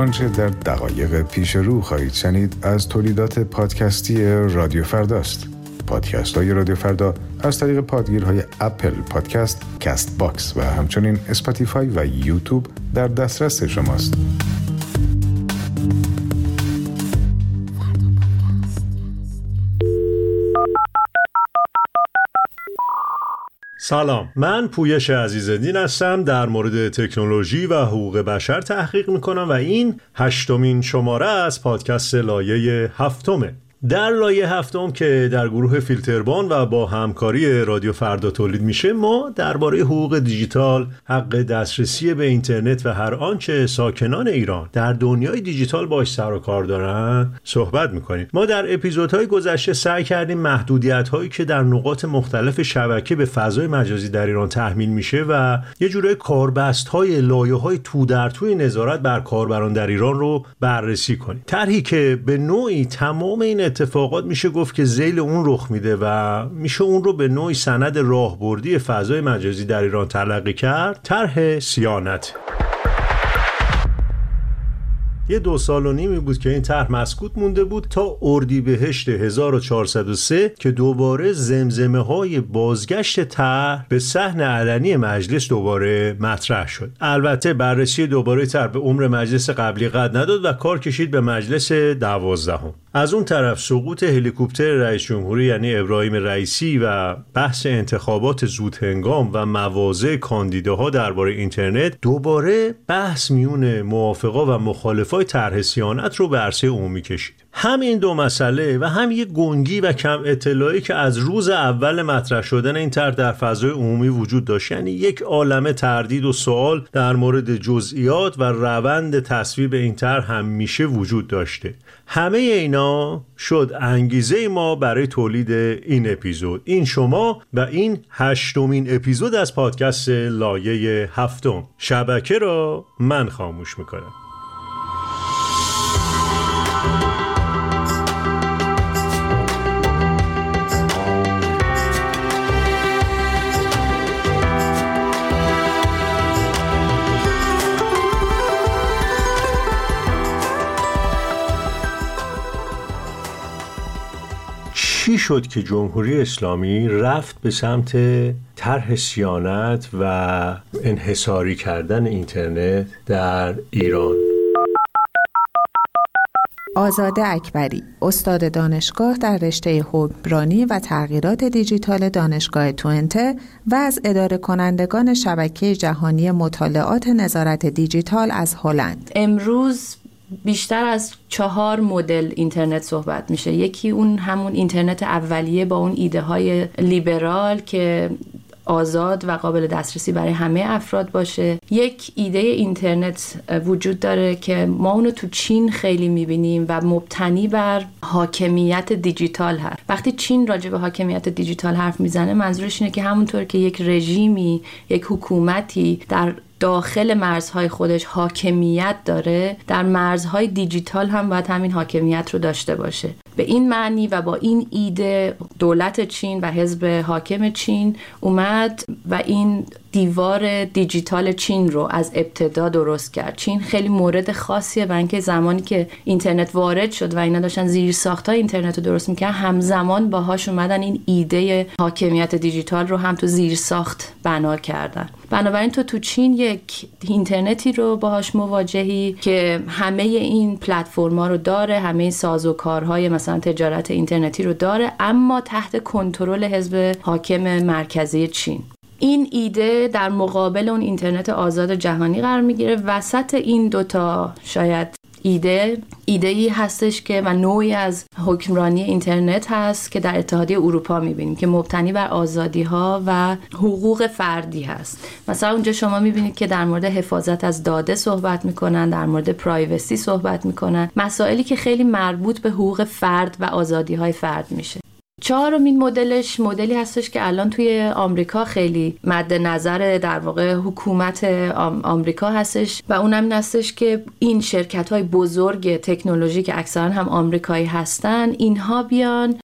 آنچه در دقایق پیش رو خواهید شنید از تولیدات پادکستی رادیو فرداست. پادکست های رادیو فردا از طریق پادگیرهای اپل پادکست، کست باکس و همچنین اسپاتیفای و یوتیوب در دسترس شماست. سلام، من پویش عزیزالدین هستم. در مورد تکنولوژی و حقوق بشر تحقیق میکنم و این 8مین شماره از پادکست لایه 7. در لایه 7 که در گروه فیلتربان و با همکاری رادیو فردا تولید میشه، ما درباره حقوق دیجیتال، حق دسترسی به اینترنت و هر آنچه ساکنان ایران در دنیای دیجیتال باش سر و کار دارن صحبت میکنیم. ما در اپیزودهای گذشته سعی کردیم محدودیت‌هایی که در نقاط مختلف شبکه به فضای مجازی در ایران تحمیل میشه و یه جورای کاربست‌های لایه‌های تو در توی نظارت بر کاربران در ایران رو بررسی کنیم. طرحی که به نوعی تمام این اتفاقات میشه گفت که ذیل اون رخ میده و میشه اون رو به نوعی سند راهبردی فضای مجازی در ایران تلقی کرد. طرح صیانت. یه 2.5 سال بود که این طرح مسکوت مونده بود تا اردیبهشت 1403 که دوباره زمزمه‌های بازگشت طرح به صحن علنی مجلس دوباره مطرح شد. البته بررسی دوباره طرح به عمر مجلس قبلی قد نداد و کار کشید به مجلس 12. از اون طرف سقوط هلیکوپتر رئیس جمهوری یعنی ابراهیم رئیسی و بحث انتخابات زودهنگام و مواضع کاندیداها درباره اینترنت دوباره بحث میون موافقا و مخالفای طرح صیانت رو به عرصه عمومی کشید. هم این دو مسئله و هم یک گنگی و کم اطلاعی که از روز اول مطرح شدن این طرح در فضای عمومی وجود داشت، یعنی یک عالمه تردید و سوال در مورد جزئیات و روند تصویب این طرح همیشه وجود داشته. همه اینا شد انگیزه ما برای تولید این اپیزود. این شما و این 8مین اپیزود از پادکست لایه 7. شبکه را من خاموش میکنم. چی شد که جمهوری اسلامی رفت به سمت طرح صیانت و انحصاری کردن اینترنت در ایران؟ آزاده اکبری، استاد دانشگاه در رشته حکمرانی و تغییرات دیجیتال دانشگاه توئنته و از اداره کنندگان شبکه جهانی مطالعات نظارت دیجیتال از هلند. امروز بیشتر از 4 مدل اینترنت صحبت میشه. یکی اون همون اینترنت اولیه با اون ایده های لیبرال که آزاد و قابل دسترسی برای همه افراد باشه. یک ایده اینترنت وجود داره که ما اونو تو چین خیلی میبینیم و مبتنی بر حاکمیت دیجیتال هست. وقتی چین راجع به حاکمیت دیجیتال حرف میزنه منظورش اینه که همونطور که یک رژیمی، یک حکومتی در داخل مرزهای خودش حاکمیت داره، در مرزهای دیجیتال هم باید همین حاکمیت رو داشته باشه. به این معنی و با این ایده دولت چین و حزب حاکم چین اومد و این دیوار دیجیتال چین رو از ابتدا درست کرد. چین خیلی مورد خاصیه و اینکه زمانی که اینترنت وارد شد و اینا داشتن زیرساخت‌های اینترنت رو درست می‌کردن، همزمان باهاش اومدن این ایده حاکمیت دیجیتال رو هم تو زیرساخت بنا کردن. بنابراین تو چین یک اینترنتی رو باهاش مواجهی که همه این پلتفرم‌ها رو داره، همه این سازوکارهای مثلا تجارت اینترنتی رو داره، اما تحت کنترل حزب حاکم مرکزی چین. این ایده در مقابل اون اینترنت آزاد جهانی قرار میگیره. وسط این دوتا شاید ایده‌ای هستش که و نوعی از حکمرانی اینترنت هست که در اتحادیه اروپا میبینیم که مبتنی بر آزادی‌ها و حقوق فردی هست. مثلا اونجا شما میبینید که در مورد حفاظت از داده صحبت میکنن، در مورد پرایوسی صحبت میکنن، مسائلی که خیلی مربوط به حقوق فرد و آزادی‌های فرد میشه. 4مین مدلی هستش که الان توی آمریکا خیلی مد نظر در واقع حکومت آمریکا هستش و اونم این هستش که این شرکت‌های بزرگ تکنولوژی که اکثرا هم آمریکایی هستن، اینها بیان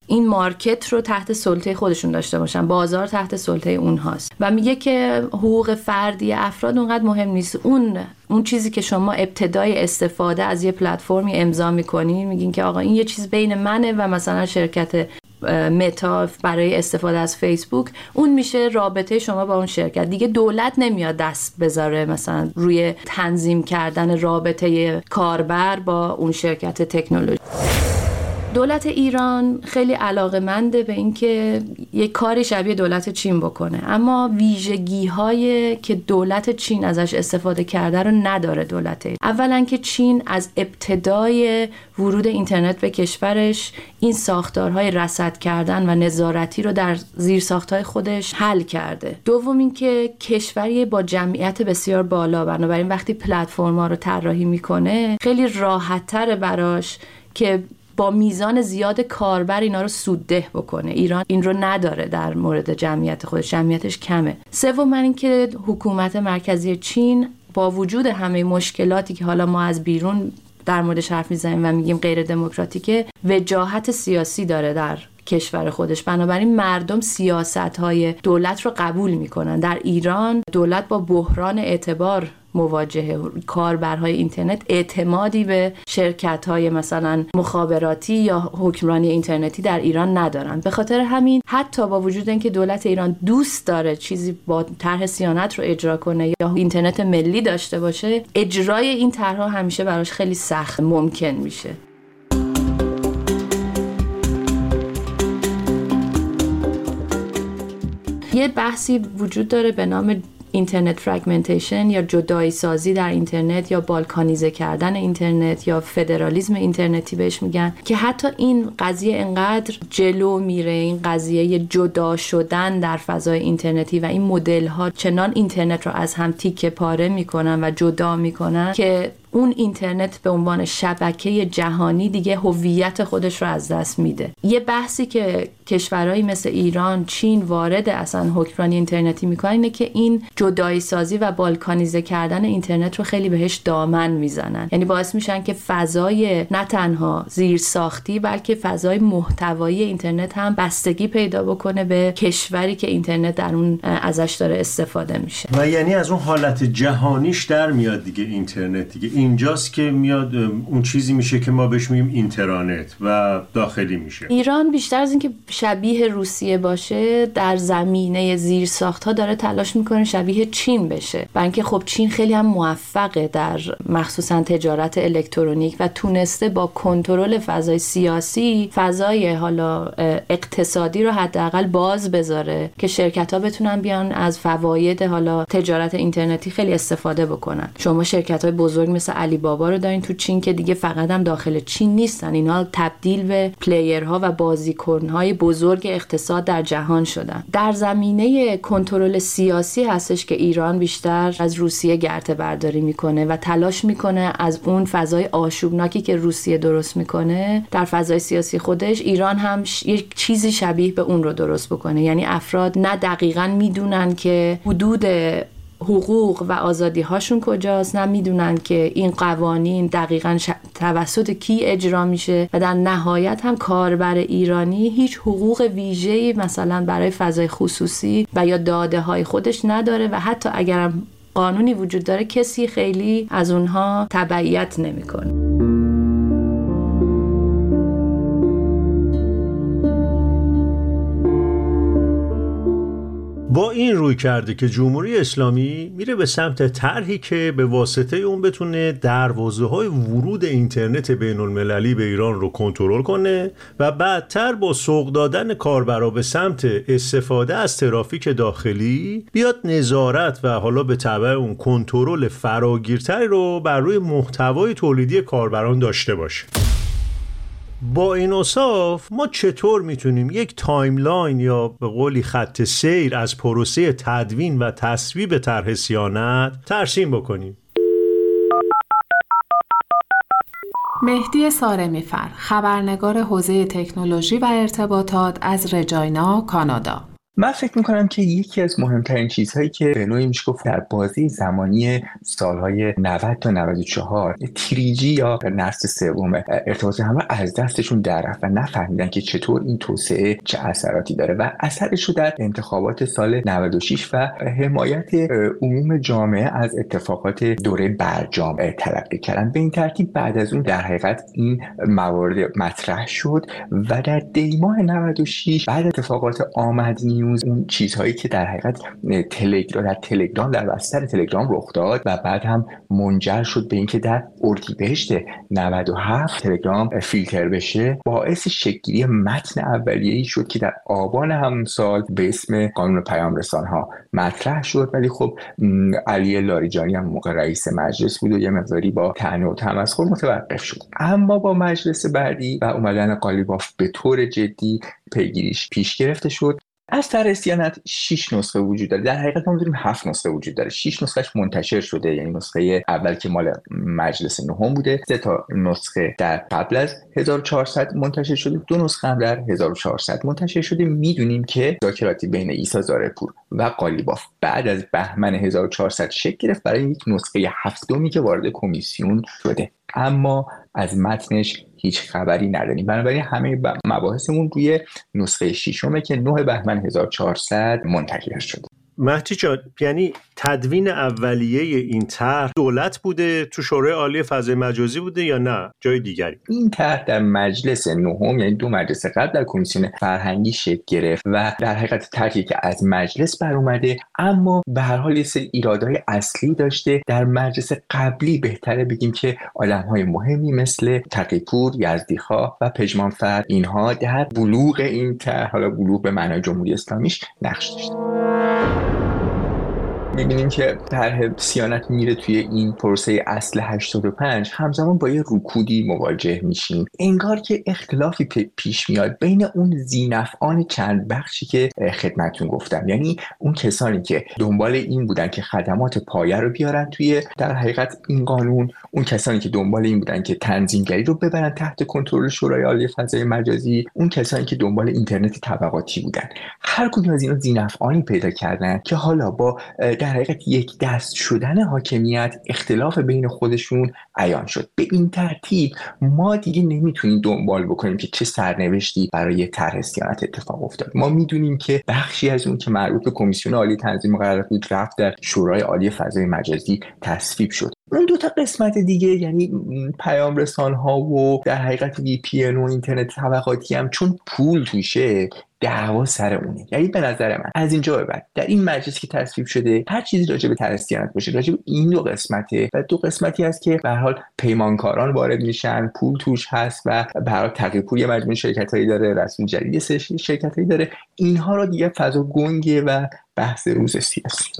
این مارکت رو تحت سلطه خودشون داشته باشن، بازار تحت سلطه اونهاست و میگه که حقوق فردی افراد اونقدر مهم نیست. اون چیزی که شما ابتدای استفاده از یه پلتفرمی امضا میکنین، میگین که آقا این یه چیز بین منه و مثلا شرکت متا برای استفاده از فیسبوک، اون میشه رابطه شما با اون شرکت. دیگه دولت نمیاد دست بذاره مثلا روی تنظیم کردن رابطه کاربر با اون شرکت تکنولوژی. دولت ایران خیلی علاقه‌منده به اینکه یک کاری شبیه دولت چین بکنه، اما ویژگی‌های که دولت چین ازش استفاده کرده رو نداره دولت ایران. اولا که چین از ابتدای ورود اینترنت به کشورش این ساختارهای رصد کردن و نظارتی رو در زیر ساختهای خودش حل کرده. دوم این که کشوری با جمعیت بسیار بالا، بنابراین وقتی پلتفرم‌ها رو طراحی میکنه خیلی راحت‌تره براش که با میزان زیاد کاربر اینا رو سودده بکنه. ایران این رو نداره در مورد جمعیت خودش، جمعیتش کمه. سوم این که حکومت مرکزی چین با وجود همه مشکلاتی که حالا ما از بیرون در موردش حرف میزنیم و میگیم غیر دموکراتیکه، وجاهت سیاسی داره در کشور خودش، بنابراین مردم سیاست‌های دولت رو قبول میکنن. در ایران دولت با بحران اعتبار مواجهه. کاربرهای اینترنت اعتمادی به شرکت‌های مثلا مخابراتی یا حکمرانی اینترنتی در ایران ندارن. به خاطر همین حتی با وجود اینکه دولت ایران دوست داره چیزی با طرح صیانت رو اجرا کنه یا اینترنت ملی داشته باشه، اجرای این طرح‌ها همیشه براش خیلی سخت ممکن میشه. یه بحثی وجود داره به نام اینترنت فرگمنتیشن یا جدایی سازی در اینترنت یا بالکانیزه کردن اینترنت یا فدرالیسم اینترنتی بهش میگن، که حتی این قضیه انقدر جلو میره، این قضیه جدا شدن در فضای اینترنتی و این مدل ها چنان اینترنت رو از هم تیکه پاره میکنن و جدا میکنن که اون اینترنت به عنوان شبکه جهانی دیگه هویت خودش رو از دست میده. یه بحثی که کشورهایی مثل ایران، چین وارد اصلا حکمرانی اینترنتی میکنن اینه که این جدایی سازی و بالکانیزه کردن اینترنت رو خیلی بهش دامن میزنن. یعنی باعث میشن که فضای نه تنها زیرساختی بلکه فضای محتوایی اینترنت هم بستگی پیدا بکنه به کشوری که اینترنت در اون ازش داره استفاده میشه. و یعنی از اون حالت جهانیش در میاد دیگه اینترنت. دیگه اینجاست که میاد اون چیزی میشه که ما بهش میگیم اینترنت و داخلی میشه. ایران بیشتر از اینکه شبیه روسیه باشه در زمینه زیرساخت‌ها داره تلاش میکنه شبیه چین بشه، برای اینکه خب چین خیلی هم موفقه در مخصوصا تجارت الکترونیک و تونسته با کنترل فضای سیاسی فضای حالا اقتصادی رو حداقل باز بذاره که شرکت‌ها بتونن بیان از فواید حالا تجارت اینترنتی خیلی استفاده بکنن. شما شرکت‌های بزرگ مثل علی بابا رو دارین تو چین که دیگه فقط هم داخل چین نیستن، اینا تبدیل به پلیرها و بازیکن‌های بزرگ اقتصاد در جهان شدن. در زمینه کنترل سیاسی هستش که ایران بیشتر از روسیه گرته برداری میکنه و تلاش میکنه از اون فضای آشوبناکی که روسیه درست میکنه در فضای سیاسی خودش ایران هم یک چیزی شبیه به اون رو درست بکنه. یعنی افراد نه دقیقاً میدونن که حدود حقوق و آزادی هاشون کجاست، نه میدونن که این قوانین دقیقاً توسط کی اجرا میشه و در نهایت هم کاربر ایرانی هیچ حقوق ویژه‌ای مثلا برای فضای خصوصی و یا داده های خودش نداره و حتی اگرم قانونی وجود داره کسی خیلی از اونها تبعیت نمیکنه. با این روی کرده که جمهوری اسلامی میره به سمت طرحی که به واسطه اون بتونه دروازه‌های ورود اینترنت بین‌المللی به ایران رو کنترل کنه و بعدتر با سوق دادن کاربرا به سمت استفاده از ترافیک داخلی بیاد نظارت و حالا به تبع اون کنترل فراگیرتری رو بر روی محتوای تولیدی کاربران داشته باشه. با این اوصاف ما چطور میتونیم یک تایملاین یا به قولی خط سیر از پروسه تدوین و تصویب طرح صیانت ترسیم بکنیم؟ مهدی سارمی‌فر، خبرنگار حوزه تکنولوژی و ارتباطات از رجاینا، کانادا. من فکر میکنم که یکی از مهمترین چیزهایی که به نوعی میشه گفت در بازی زمانی سالهای 90 تا 94 تریجی یا نسل سوم ارتباط همراه از دستشون در رفت و نفهمیدن که چطور این توسعه چه اثراتی داره و اثرش رو در انتخابات سال 96 و حمایت عموم جامعه از اتفاقات دوره برجام تلقی کردن. به این ترتیب بعد از اون در حقیقت این موارد مطرح شد و در دیماه 96 بعد اتفاقات آمد نیوز، اون چیزهایی که در حقیقت تلگرام در بستر تلگرام رخ داد و بعد هم منجر شد به اینکه در اردیبهشت 97 تلگرام فیلتر بشه، باعث شکل‌گیری متن اولیه‌ای شد که در آبان همون سال به اسم قانون پیام رسان‌ها مطرح شد. ولی خب علی لاریجانی هم موقع رئیس مجلس بود و یه مقداری با طعنه و تمسخر متوقف شد. اما با مجلس بعدی و اومدن قالیباف به طور جدی پیگیریش پیش گرفته شد. از طرح صیانت 6 نسخه وجود داره. در حقیقت ما می‌دونیم 7 نسخه وجود داره. 6 نسخهش منتشر شده، یعنی نسخه اول که مال مجلس نهم بوده، 3 تا نسخه در قبل از 1400 منتشر شده، 2 نسخه هم در 1400 منتشر شده. میدونیم که مذاکراتی بین عیسی زارعپور و قالیباف بعد از بهمن 1400 شکل گرفت برای یک نسخه هفتمی که وارد کمیسیون شده، اما از متنش هیچ خبری نداریم. بنابراین همه مباحثمون روی نسخه ششمه که 9 بهمن 1400 منتشر شد. مهدی جان، یعنی تدوین اولیه این طرح دولت بوده، تو شورای عالی فضای مجازی بوده یا نه جای دیگری؟ این طرح در مجلس نهم، یعنی 2 مجلس قبل، در کمیسیون فرهنگی شکل گرفت و در حقیقت طرحی که از مجلس بر اومده، اما به هر حال یه سری ایرادهای اصلی داشته. در مجلس قبلی بهتره بگیم که آدم‌های مهمی مثل تقی‌پور، یزدی‌خواه و پژمانفر اینها در بلوغ این طرح، حالا بلوغ به معنای جمهوری اسلامیش، نقش داشتن. می‌بینیم که طرح صیانت میره توی این پروسه اصل 85 همزمان با یه رکودی مواجه میشیم. انگار که اختلافی پیش میاد بین اون ذی‌نفعان چند بخشی که خدمتتون گفتم، یعنی اون کسانی که دنبال این بودن که خدمات پایه رو بیارن توی در حقیقت این قانون، اون کسانی که دنبال این بودن که تنظیمگری رو ببرن تحت کنترل شورای عالی فضای مجازی، اون کسانی که دنبال اینترنت طبقاتی بودن. هر کدوم از اینا ذی‌نفعانی پیدا کردن که حالا با در حقیقت یک دست شدن حاکمیت اختلاف بین خودشون عیان شد. به این ترتیب ما دیگه نمیتونیم دنبال بکنیم که چه سرنوشتی برای طرح صیانت اتفاق افتاد. ما میدونیم که بخشی از اون که مربوط به کمیسیون عالی تنظیم قرارداد بود رفت در شورای عالی فضای مجازی تصویب شد. اون 2 تا قسمت دیگه، یعنی پیام رسان‌ها و در حقیقت VPN و اینترنت طبقاتی، هم چون پول توشه دعوا سر اونه. یعنی به نظر من از اینجا به بعد در این مجلس که تصویب شده هر چیزی راجع به طرح صیانت باشه راجع به این 2 قسمته و 2 قسمتی هست که به هر حال پیمانکاران وارد میشن، پول توش هست و به هر حال تقی‌پور یه مجموعه شرکتایی داره، رسول جدید یه سری شرکتایی داره. اینها رو دیگه فضا گنگه و بحث روز سیاسی.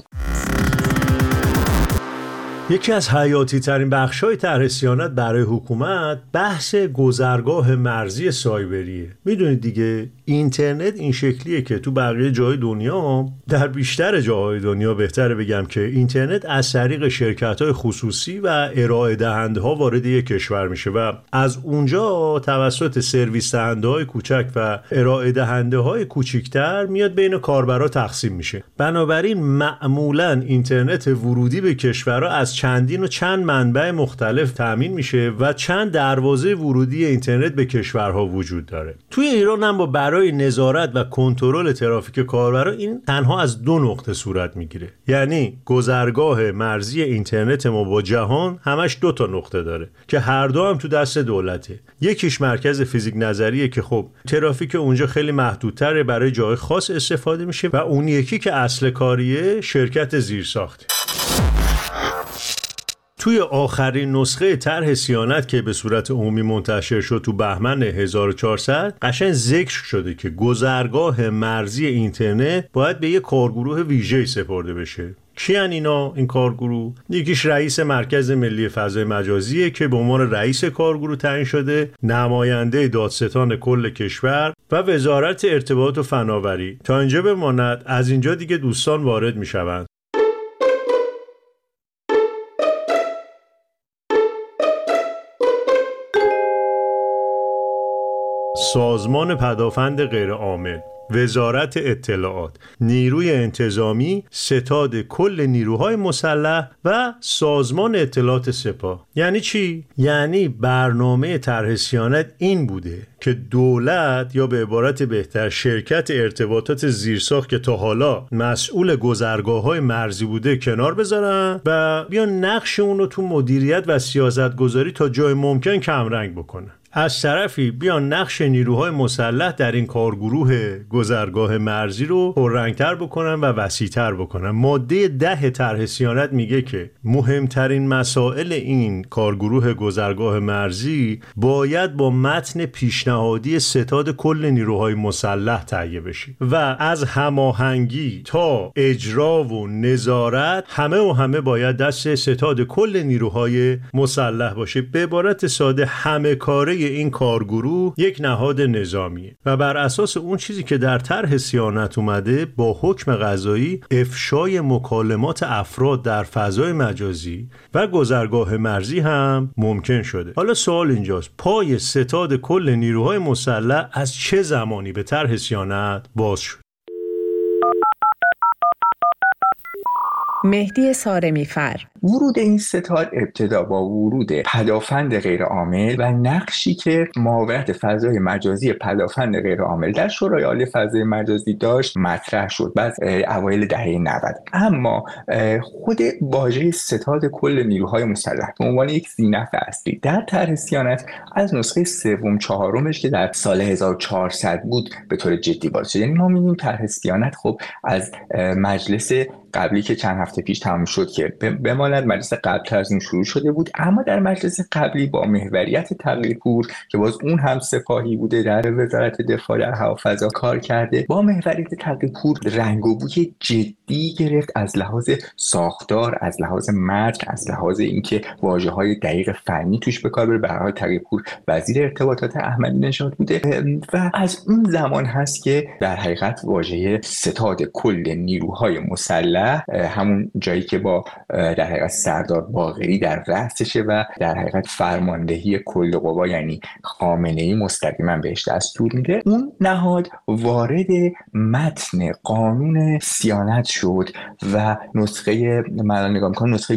یکی از حیاتی ترین بخش‌های طرح صیانت برای حکومت بحث گذرگاه مرزی سایبریه. میدونید دیگه اینترنت این شکلیه که تو بقیه جای دنیا، در بیشتر جاهای دنیا بهتره بگم که اینترنت از طریق شرکت‌های خصوصی و ارائه دهنده‌ها وارد یک کشور میشه و از اونجا توسط سرویس دهنده‌های کوچک و ارائه دهنده‌های کوچکتر میاد بین کاربرا تقسیم میشه. بنابراین معمولاً اینترنت ورودی به کشورها از چندین و چند منبع مختلف تامین میشه و چند دروازه ورودی اینترنت به کشورها وجود داره. توی ایران هم برای نظارت و کنترل ترافیک کاربرا این تنها از 2 نقطه صورت میگیره. یعنی گذرگاه مرزی اینترنت ما با جهان همش 2 تا نقطه داره که هر دو هم تو دست دولته. یکیش مرکز فیزیک نظریه که خب ترافیک اونجا خیلی محدودتره، برای جای خاص استفاده میشه، و اون یکی که اصل کاریه شرکت زیرساخته. توی آخرین نسخه طرح صیانت که به صورت عمومی منتشر شد تو بهمن 1400 قشنگ ذکر شده که گذرگاه مرزی اینترنت باید به یک کارگروه ویژه‌ای سپرده بشه. کیان اینا؟ این کارگروه یکیش رئیس مرکز ملی فضای مجازیه که به عنوان رئیس کارگروه تعیین شده، نماینده دادستان کل کشور و وزارت ارتباطات و فناوری. تا اینجا بماند، از اینجا دیگه دوستان وارد میشوند. سازمان پدافند غیرعامل وزارت اطلاعات، نیروی انتظامی، ستاد کل نیروهای مسلح و سازمان اطلاعات سپاه. یعنی چی؟ یعنی برنامه طرح صیانت این بوده که دولت یا به عبارت بهتر شرکت ارتباطات زیرساخت که تا حالا مسئول گذرگاه‌های مرزی بوده کنار بذارن و بیان نقش اون رو تو مدیریت و سیاست‌گذاری تا جای ممکن کمرنگ بکنن. از طرفی بیان نقش نیروهای مسلح در این کارگروه گذرگاه مرزی رو پررنگتر بکنن و وسیع‌تر بکنن. ماده 10 طرح صیانت میگه که مهمترین مسائل این کارگروه گذرگاه مرزی باید با متن پیشنهادی ستاد کل نیروهای مسلح تهیه بشه و از هماهنگی تا اجرا و نظارت همه باید دست ستاد کل نیروهای مسلح باشه. به عبارت ساده همه کاره این کارگروه یک نهاد نظامیه و بر اساس اون چیزی که در طرح صیانت اومده با حکم قضایی افشای مکالمات افراد در فضای مجازی و گذرگاه مرزی هم ممکن شده. حالا سوال اینجاست، پای ستاد کل نیروهای مسلح از چه زمانی به طرح صیانت باز شد؟ مهدی سارمی‌فر: ورود این ستاد ابتدا با ورود پدافند غیرعامل و نقشی که معاونت فضای مجازی پدافند غیرعامل در شورای عالی فضای مجازی داشت مطرح شد بعد اوایل دهه 90. اما خود واژه ستاد کل نیروهای مسلح به عنوان یک زینف اصلی در طرح صیانت از نسخه سوم چهارمش که در سال 1400 بود به طور جدی وارد شد. یعنی ما می‌بینیم طرح صیانت خب از مجلس قبلی که چند هفته پیش تمام شد که بماند مجلس قبل از این شروع شده بود، اما در مجلس قبلی با محوریت تغییرپور که باز اون هم سپاهی بوده در وزارت دفاع در هوافضا کار کرده، با محوریت تغییرپور رنگ و بوی جدی گرفت از لحاظ ساختار، از لحاظ متن، از لحاظ اینکه واژه‌های دقیق فنی توش به کار بره. به هر حال تغییرپور وزیر ارتباطات احمدی نژاد بوده و از اون زمان هست که در حقیقت واژه ستاد کل نیروهای مسلح همون جایی که با در حقیقت سردار باقری در رأسشه و در حقیقت فرماندهی کل قوا یعنی خامنه‌ای مستقیما بهش دستور میده، اون نهاد وارد متن قانون صیانت شد و نسخه من نگاه می‌کنم نسخه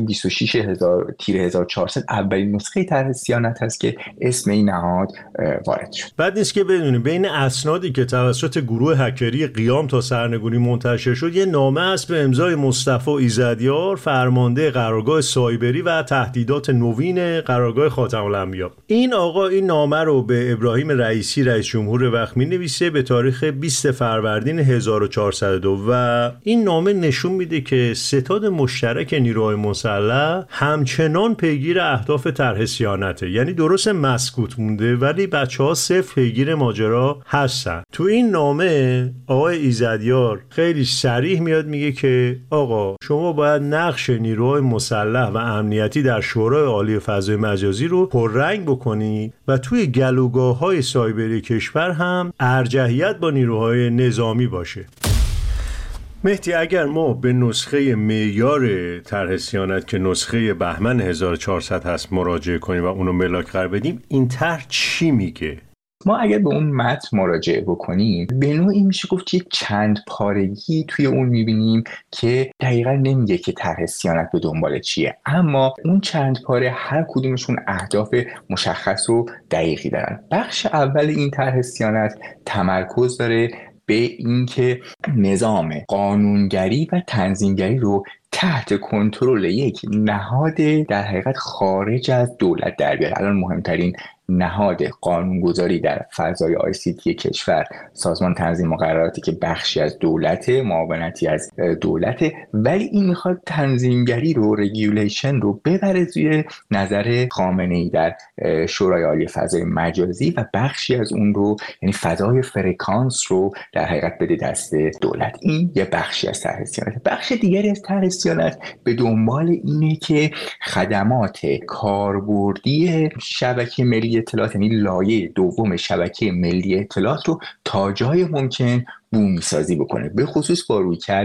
26000-1400 اولین نسخه طرح صیانت هست که اسم این نهاد وارد شد. بعد نیست که بدونیم بین اسنادی که توسط گروه هکری قیام تا سرنگونی منتشر شد یه نامه هست به امضای مصطفی ایزدیار، فرمانده قرارگاه سایبری و تهدیدات نوین قرارگاه خاتم الانبیا. این آقا این نامه رو به ابراهیم رئیسی رئیس جمهور وقت می‌نویسه به تاریخ 20 فروردین 1402 و این نامه نشون میده که ستاد مشترک نیروهای مسلح همچنان پیگیر اهداف طرح صیانته. یعنی درست مسکوت مونده ولی بچه‌ها صفر پیگیر ماجرا هستن. تو این نامه آقای ایزدیار خیلی صریح میاد میگه که آقا شما باید نقش نیروهای مسلح و امنیتی در شورای عالی فضای مجازی رو پررنگ بکنی و توی گلوگاه‌های سایبری کشور هم ارجحیت با نیروهای نظامی باشه. مهدی اگر ما به نسخه معیار طرح صیانت که نسخه بهمن 1400 هست مراجعه کنیم و اونو ملاک قرار بدیم، این طرح چی میگه؟ ما اگر به اون متن مراجعه بکنیم به نوعی میشه گفت یک چند پارگی توی اون میبینیم که دقیقا نمیگه که طرح صیانت به دنبال چیه، اما اون چند پاره هر کدومشون اهداف مشخص و دقیقی دارن. بخش اول این طرح صیانت تمرکز داره به اینکه نظام قانونگری و تنظیمگری رو تحت کنترل یک نهاد در حقیقت خارج از دولت در بیاره. الان مهمترین نهاد قانونگذاری در فضای ICT کشور سازمان تنظیم مقرراتی که بخشی از دولت، معاونتی از دولت، ولی این میخواد تنظیمگری رو، رگولیشن رو ببره زیر نظر خامنه‌ای در شورای عالی فضای مجازی و بخشی از اون رو یعنی فضای فرکانس رو در حقیقت بده دست دولت. این یه بخشی از طرح صیانت. بخش دیگری از طرح صیانت به دنبال اینه که خدمات کاربردی شبکه ملی اطلاعات یعنی لایه دوم شبکه ملی اطلاعات رو تا جای ممکن بومی سازی بکنه، به خصوص با رویکرد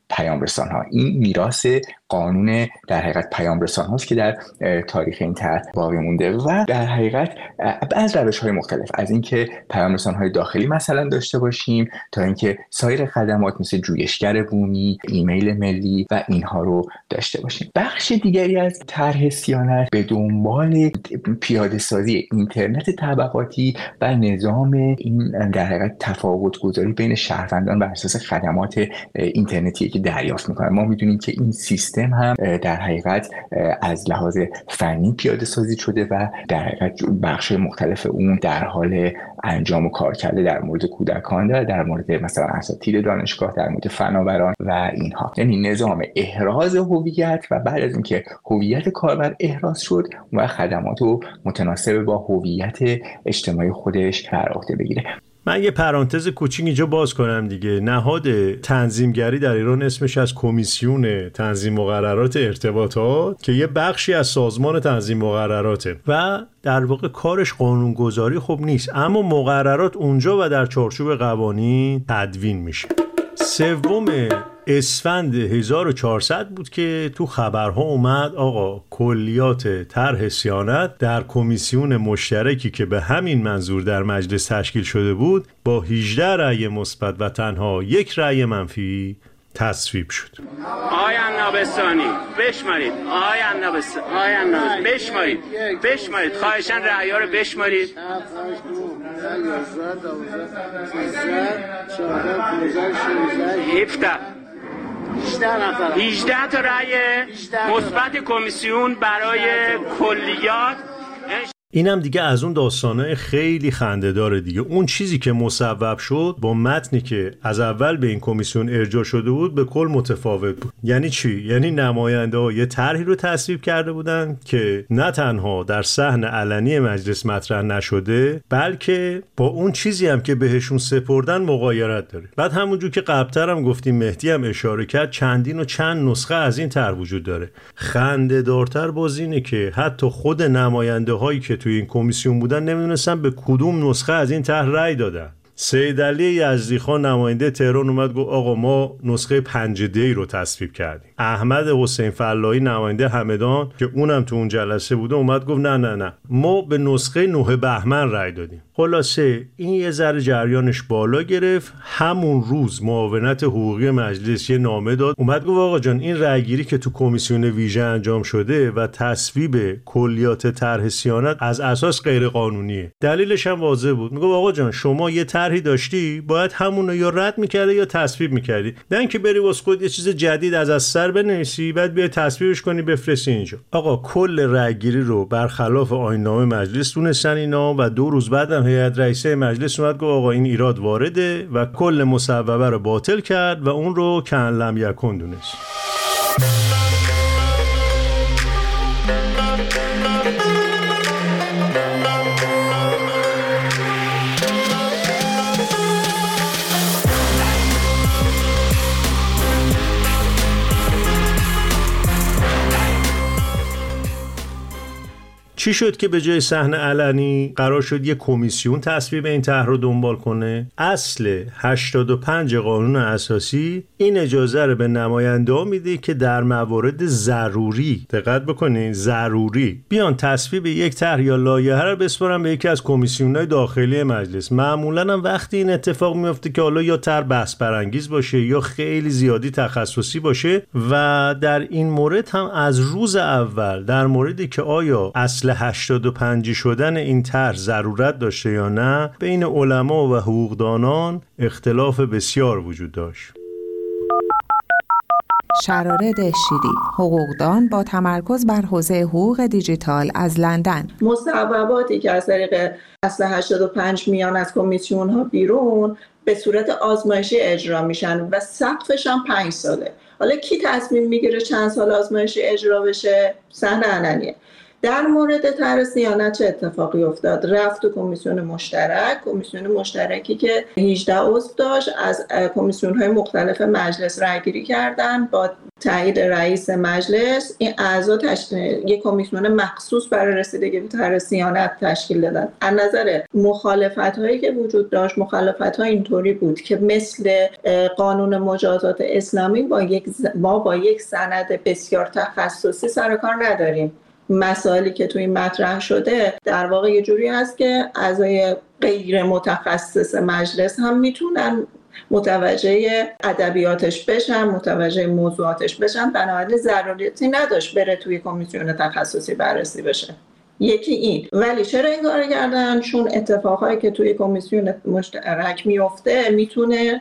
پیام رسان ها. این میراث قانون در حقیقت پیام رسان هاست که در تاریخ این طرح باقی مونده و در حقیقت از روش های مختلف، از اینکه پیام رسان های داخلی مثلا داشته باشیم تا اینکه سایر خدمات مثل جویشگر بومی، ایمیل ملی و اینها رو داشته باشیم. بخش دیگری از طرح صیانت به دنبال پیاده سازی اینترنت طبقاتی و نظام این در حقیقت تفاوت گذاری بین شهروندان بر اساس خدمات اینترنتی که دریافت میکنن. ما میدونیم که این سیستم هم در حقیقت از لحاظ فنی پیاده سازی شده و در حقیقت بخش مختلف اون در حال انجام و کار کرده، در مورد کودکان، در مورد مثلا اساتید دانشگاه، در مورد فناوران و اینها. یعنی نظام احراز هویت و بعد از اینکه هویت کاربر احراز شد و خدمات رو متناسب با هویت اجتماعی خودش بر عهده بگیره. من یه پرانتز کوچیک اینجا باز کنم دیگه. نهاد تنظیمگری در ایران اسمش از کمیسیون تنظیم مقررات ارتباطات که یه بخشی از سازمان تنظیم مقرراته و در واقع کارش قانونگذاری خب نیست، اما مقررات اونجا و در چارچوب قوانین تدوین میشه. 3 اسفند 1400 بود که تو خبرها اومد آقا کلیات طرح صیانت در کمیسیون مشترکی که به همین منظور در مجلس تشکیل شده بود با 18 رأی مثبت و تنها 1 رأی منفی تصویب شد. آقای عنابستانی بشمارید، آقای عنابستانی بشمارید خواهشاً رأی‌ها رو بشمارید. 18 تا رأی مثبت کمیسیون برای کلیات. اینم دیگه از اون داستانه خیلی خنده‌داره دیگه. اون چیزی که مصوب شد با متنی که از اول به این کمیسیون ارجاع شده بود به کل متفاوت بود. یعنی چی؟ یعنی نماینده‌ها یه طرحی رو تصویب کرده بودن که نه تنها در صحن علنی مجلس مطرح نشده بلکه با اون چیزی هم که بهشون سپردن مغایرت داره. بعد همونجور که قبل‌تر هم گفتیم، مهدی هم اشاره کرد، چندین و چند نسخه از این طرح وجود داره. خنده‌دارتر باز اینه که حتی خود نماینده‌هایی که توی این کمیسیون بودن نمیدونستن به کدوم نسخه از این طرح رأی دادن. سید علی یزدیخان نماینده تهران اومد گفت آقا ما نسخه 5D رو تصویب کردیم. احمد حسین فلاحی نماینده همدان که اونم تو اون جلسه بوده اومد گفت نه ما به نسخه 9 بهمن رأی دادیم. خلاصه این یه ذره جریانش بالا گرفت. همون روز معاونت حقوقی مجلس یه نامه داد، اومد گفت آقا جان این رأیگیری که تو کمیسیون ویژه انجام شده و تصویب کلیات طرح صیانت از اساس غیر قانونیه. دلیلش هم واضح بود. میگه آقا جان شما یه طرحی داشتی باید همون رو یا رد می‌کردی یا تصویب می‌کردی، نه اینکه بری واسه خود یه چیز جدید از سر بنویسی بعد بیای تصویبش کنی بفرستی اینجا. آقا کل رأیگیری رو برخلاف آیین‌نامه مجلس دونستن اینا و 2 روز بعد هیئت رئیسه مجلس اومد گفت آقا این ایراد وارده و کل مصوبه رو باطل کرد و اون رو کأن لم یکن دونست. چی شد که به جای صحن علنی قرار شد یه کمیسیون تصویب این طرح رو دنبال کنه؟ اصل 85 قانون اساسی این اجازه رو به نماینده‌ها میده که در موارد ضروری، دقت بکنین ضروری، بیان تصویب یک طرح یا لایحه رو بسپارن به یکی از کمیسیون‌های داخلی مجلس. معمولاً هم وقتی این اتفاق میفته که حالا یا طرح بحث برانگیز باشه یا خیلی زیادی تخصصی باشه و در این مورد هم از روز اول در موردی که آیا اصل 85 شدن این طرح ضرورت داشته یا نه بین علما و حقوقدانان اختلاف بسیار وجود داشت. شرارد شیری، حقوقدان با تمرکز بر حوزه حقوق دیجیتال از لندن. مصوباتی که از طریق اصل 85 میان از کمیسیون ها بیرون به صورت آزمایشی اجرا میشن و سقفش هم 5 ساله. حالا کی تصمیم میگیره چند سال آزمایشی اجرا بشه؟ صحن علنیه. در مورد طرح صیانت چه اتفاقی افتاد؟ رفت تو کمیسیون مشترکی که 18 عضو داشت، از کمیسیون‌های مختلف مجلس رأی‌گیری کردن با تایید رئیس مجلس. این اعضا یک کمیسیون مخصوص برای رسیدگی به طرح صیانت تشکیل دادن. از نظر مخالفت‌هایی که وجود داشت، مخالفت‌ها اینطوری بود که مثل قانون مجازات اسلامی ما با یک سند بسیار تخصصی سر کار نداریم. مسائلی که توی مطرح شده در واقع یه جوری هست که اعضای غیر متخصص مجلس هم میتونن متوجه ادبیاتش بشن، متوجه موضوعاتش بشن، بنابراین ضرورتی نداشت بره توی کمیسیون تخصصی بررسی بشه. یکی این. ولی چرا این کار کردن؟ چون اتفاقایی که توی کمیسیون مشترک میفته میتونه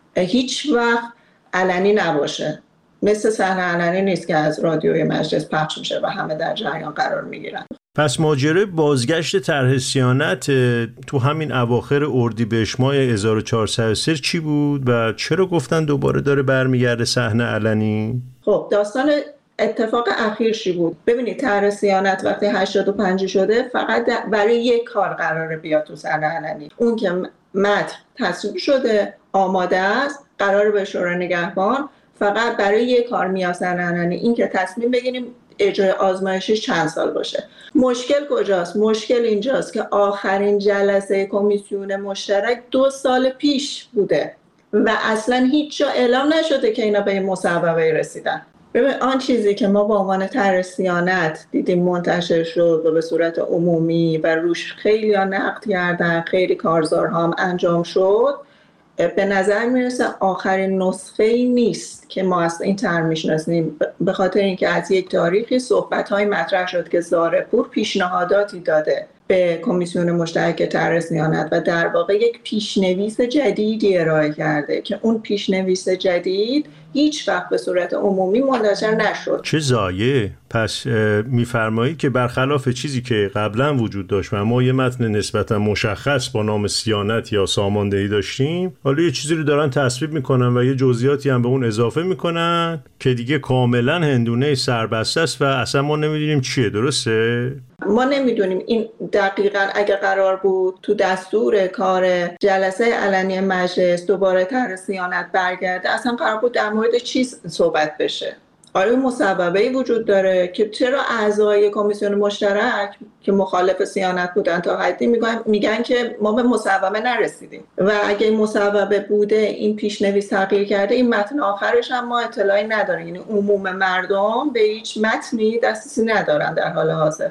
هیچ وقت علنی نباشه. مثل صحنه علنی نیست که از رادیوی مجلس پخش میشه و همه در جریان قرار میگیرن. پس ماجرای بازگشت طرح صیانت تو همین اواخر اردیبهشت ماه 1403 چی بود و چرا گفتن دوباره داره برمیگرده صحنه علنی؟ خب داستان اتفاق اخیر چی بود؟ ببینید طرح صیانت وقتی 85 شده فقط برای یک کار قراره بیاد تو صحنه علنی. اون که متن تصویب شده، آماده است، قراره به شورای نگهبان فقط برای یک کار میاد صحنه علنی. این که تصمیم بگیریم اجرای آزمایشی چند سال باشه. مشکل کجاست؟ مشکل اینجاست که آخرین جلسه کمیسیون مشترک 2 سال پیش بوده و اصلا هیچ جا اعلام نشده که اینا به این مصوبه رسیدن. ببین آن چیزی که ما با عنوان طرح صیانت دیدیم منتشر شد و به صورت عمومی و روش خیلی نقد کردن، خیلی کارزارها هم انجام شد، به نظر میرسه آخرین نسخه ای نیست که ما از این طرح میشناسیم، به خاطر اینکه از یک تاریخی صحبت‌های مطرح شد که زارپور پیشنهاداتی داده به کمیسیون مشترک طرح صیانت و در واقع یک پیشنویس جدیدی ارائه کرده که اون پیشنویس جدید هیچ وقت به صورت عمومی منتشر نشد. چه ضایعه. پس میفرمایید که برخلاف چیزی که قبلا وجود داشت و ما یه متن نسبتا مشخص با نام صیانت یا ساماندهی داشتیم، حالا یه چیزی رو دارن تصویب میکنن و یه جزئیاتی هم به اون اضافه میکنن که دیگه کاملا هندونه سربسته است و اصلا ما نمیدونیم چیه. درسته؟ ما نمیدونیم این دقیقاً اگه قرار بود تو دستور کار جلسه علنی مجلس دوباره طرح صیانت برگرده، اصلا قرار بود در مورد چی صحبت بشه. آیا مصوبه‌ای وجود داره که چرا اعضای کمیسیون مشترک که مخالف صیانت بودن تا حدی میگن که ما به مصوبه نرسیدیم و اگه این مصوبه بوده این پیشنویس تغییر کرده، این متن آخرش هم ما اطلاعی نداریم. یعنی عموم مردم به هیچ متنی دسترسی ندارن در حال حاضر.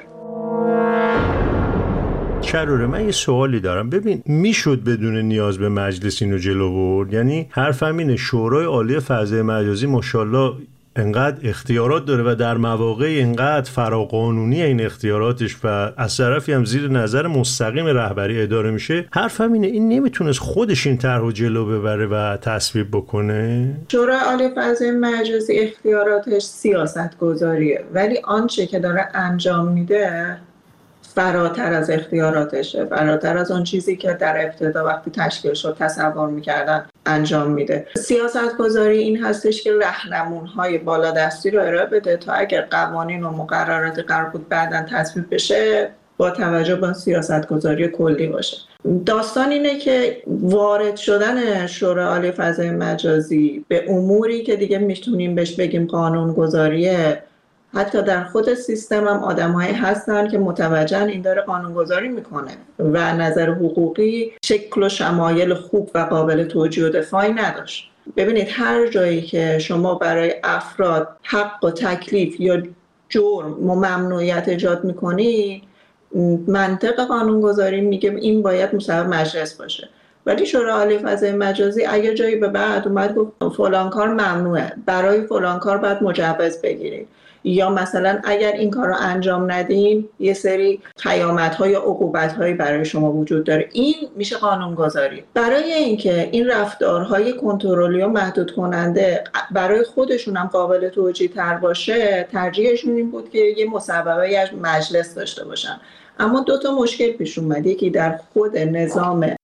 چروره من یه سوالی دارم. ببین میشد بدون نیاز به مجلس اینو جلو برد؟ یعنی حرفم اینه شورای عالی فضای مجازی ماشاءالله انقدر اختیارات داره و در مواقع انقدر فراقانونی این اختیاراتش و از طرفی هم زیر نظر مستقیم رهبری اداره میشه. حرفم اینه این نمیتونست خودش این طرحو جلو ببره و تصویب بکنه؟ شورای عالی فضای مجازی اختیاراتش سیاست گذاریه، ولی آنچه که داره انجام میده فراتر از اختیاراتشه، فراتر از اون چیزی که در ابتدا وقتی تشکیل شد تصور میکردن انجام میده. سیاست گذاری این هستش که راهنمون‌های بالادستی رو ارائه بده تا اگر قوانین و مقرراتی قرار بود بعداً تصویب بشه با توجه به سیاست گذاری کلی باشه. داستان اینه که وارد شدن شورای عالی فضای مجازی به اموری که دیگه میتونیم بهش بگیم قانون گذاریه، حتی در خود سیستم هم آدم‌هایی هستن که متوجهن این داره قانونگذاری میکنه و نظر حقوقی شکل و شمایل خوب و قابل توجیه و دفاعی نداشت. ببینید هر جایی که شما برای افراد حق و تکلیف یا جرم و ممنوعیت ایجاد میکنید، منطق قانونگذاری میگه این باید مصوب مجلس باشه. ولی شورای عالی فضای مجازی اگه جایی به بعد اومد گفت فلان کار ممنوعه، برای فلان کار باید مجوز بگیرید، یا مثلا اگر این کار رو انجام ندین یه سری پیامدها یا عقوبت‌هایی برای شما وجود داره، این میشه قانونگذاری. برای اینکه این رفتارهای کنترلی و محدود کننده برای خودشون هم قابل توجیه تر باشه، ترجیحشون این بود که یه مصوبه از مجلس داشته باشن. اما 2 تا مشکل پیش اومد. یکی در خود نظام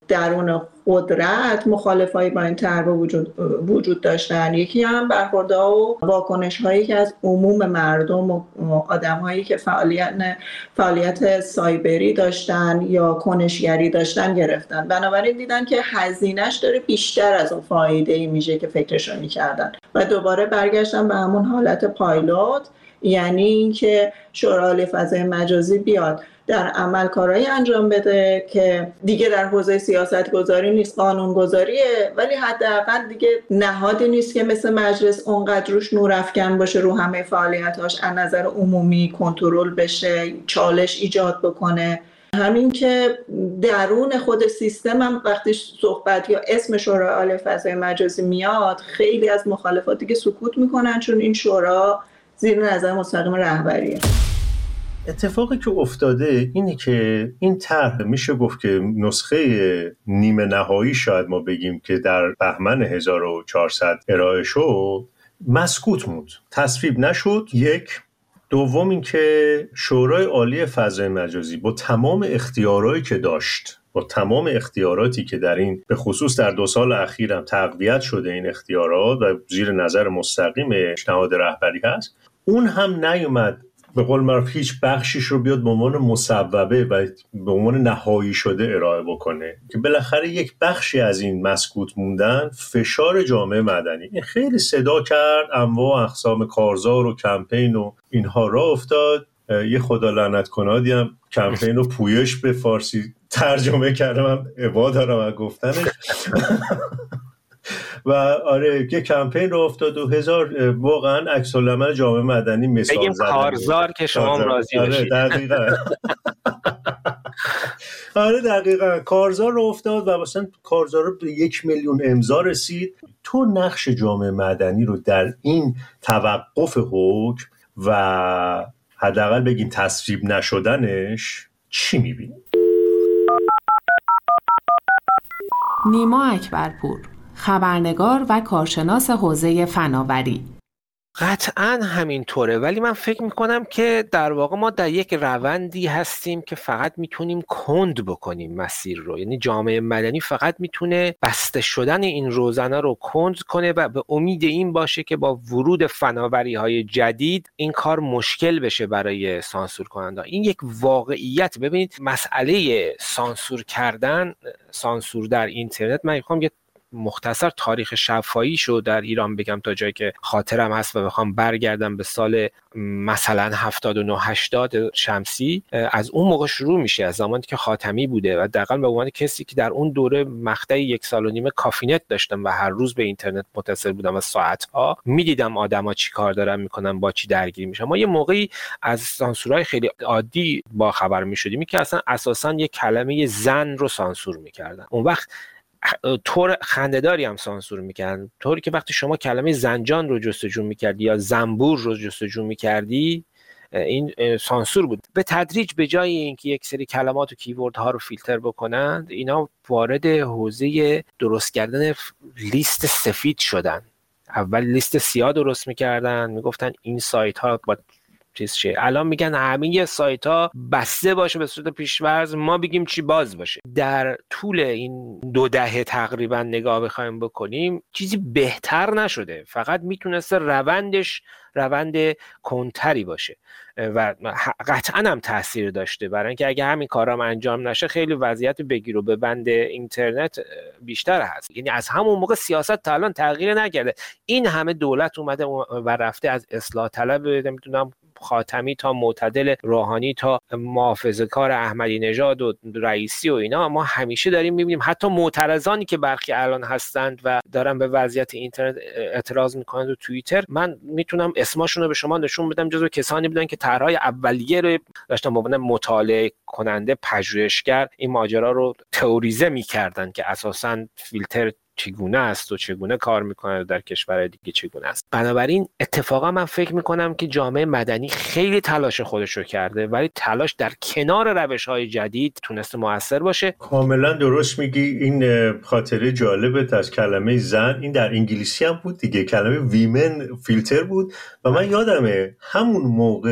درون قدرت مخالفایی با این طرح وجود داشتن. یکی هم برخوردها و واکنش هایی که از عموم مردم و آدم هایی که فعالیت سایبری داشتن یا کنشگری داشتن گرفتن. بنابراین دیدن که هزینهش داره بیشتر از اون فایده‌ای میشه که فکرشو میکردن و دوباره برگشتن به همون حالت پایلوت، یعنی اینکه شورای فضای مجازی بیاد در عمل کارهایی انجام بده که دیگه در حوزه سیاست گذاری نیست، قانون گذاریه، ولی حداقل دیگه نهادی نیست که مثل مجلس اونقدر روش نورافکن باشه، رو همه فعالیتاش از نظر عمومی کنترل بشه، چالش ایجاد بکنه. همین که درون خود سیستم هم وقتی صحبت یا اسم شورای عالی فضای مجازی میاد، خیلی از مخالفات دیگه سکوت میکنن، چون این شورا زیر نظر مستقیم رهبریه. اتفاقی که افتاده اینه که این طرح میشه گفت که نسخه نیمه نهایی شاید ما بگیم که در بهمن 1400 ارائه شد مسکوت موند، تصویب نشد. یک. دوم این که شورای عالی فضای مجازی با تمام اختیارایی که داشت، با تمام اختیاراتی که در این به خصوص در 2 سال اخیر هم تقویت شده این اختیارات و زیر نظر مستقیم نهاد رهبری هست، اون هم نیومد به قول معروف هیچ بخشیش رو بیاد به عنوان مصوبه و به عنوان نهایی شده ارائه بکنه، که بالاخره یک بخشی از این مسکوت موندن فشار جامعه مدنی این خیلی صدا کرد، انواع اقسام کارزار و کمپین و اینها را افتاد. یه خدا لعنت کنادی هم کمپین رو پویش به فارسی ترجمه کرده، من عبا دارم از گفتنش و آره که کمپین رو افتاد و هزار واقعا عکس العمل جامعه مدنی مثال بگیم زدن. کارزار که شما راضی باشید. آره دقیقاً کارزار رو افتاد و مثلا کارزار رو به 1 میلیون امضا رسید. تو نقش جامعه مدنی رو در این توقف حکم و حداقل بگیم تصویب نشدنش چی می‌بینی؟ نیما اکبرپور، خبرنگار و کارشناس حوزه فناوری. قطعاً همینطوره، ولی من فکر میکنم که در واقع ما در یک روندی هستیم که فقط میتونیم کند بکنیم مسیر رو، یعنی جامعه مدنی فقط میتونه بسته شدن این روزنه رو کند کنه و به امید این باشه که با ورود فناوری های جدید این کار مشکل بشه برای سانسور کننده. این یک واقعیت. ببینید مسئله سانسور کردن، سانسور در اینترنت، من میخوام یه مختصر تاریخ شفاهی شو در ایران بگم تا جایی که خاطرم هست و بخوام برگردم به سال مثلا 79-80 شمسی. از اون موقع شروع میشه، از زمانی که خاتمی بوده و دقیقاً به عنوان کسی که در اون دوره مقطع 1.5 سال کافینت داشتم و هر روز به اینترنت متصل بودم و ساعتها میدیدم آدما چی کار دارن میکنن، با چی درگیر میشن. ما یه موقعی از سانسورهای خیلی عادی با خبر میشدیم که اصلا اساساً یک کلمه زن رو سانسور میکردن. اون وقت طور خنده‌داری هم سانسور میکردن، طوری که وقتی شما کلمه زنجان رو جستجو میکردی یا زنبور رو جستجو میکردی این سانسور بود. به تدریج به جای اینکه یک سری کلمات و کیوردها رو فیلتر بکنند، اینا وارد حوزه درست کردن لیست سفید شدن. اول لیست سیاه درست میکردن، میگفتن این سایت ها با چیز شه. الان میگن همه سایت ها بسته باشه به صورت پیش‌فرض، ما بگیم چی باز باشه. در طول این 2 دهه تقریبا نگاه بخوایم بکنیم چیزی بهتر نشده، فقط میتونسته روندش روند کنتری باشه و قطعا هم تاثیر داشته، برای اینکه اگه همین کارام انجام نشه خیلی وضعیت بگیر و ببند اینترنت بیشتر هست. یعنی از همون موقع سیاست تا الان تغییر نکرده. این همه دولت اومده و رفته، از اصلاح طلب نمیدونم خاتمی تا معتدل، روحانی تا محافظه‌کار احمدی نژاد و رئیسی و اینا، ما همیشه داریم میبینیم حتی معترضانی که برخی الان هستند و دارن به وضعیت اینترنت اعتراض میکنند و توییتر، من میتونم اسمشون رو به شما نشون بدم، جزو کسانی بودن که طرح‌های اولیه رو داشتن به عنوان مطالعه کننده، پژوهشگر این ماجرا رو تئوریزه میکردن که اساساً فیلتر چگونه است و چگونه کار میکنه در کشور دیگه چگونه است. بنابراین اتفاقا من فکر میکنم که جامعه مدنی خیلی تلاش خودش رو کرده، ولی تلاش در کنار روش‌های جدید تونسته موثر باشه. کاملا درست میگی. این خاطره جالبت از کلمه زن، این در انگلیسی هم بود دیگه، کلمه ویمن فیلتر بود و من یادمه همون موقع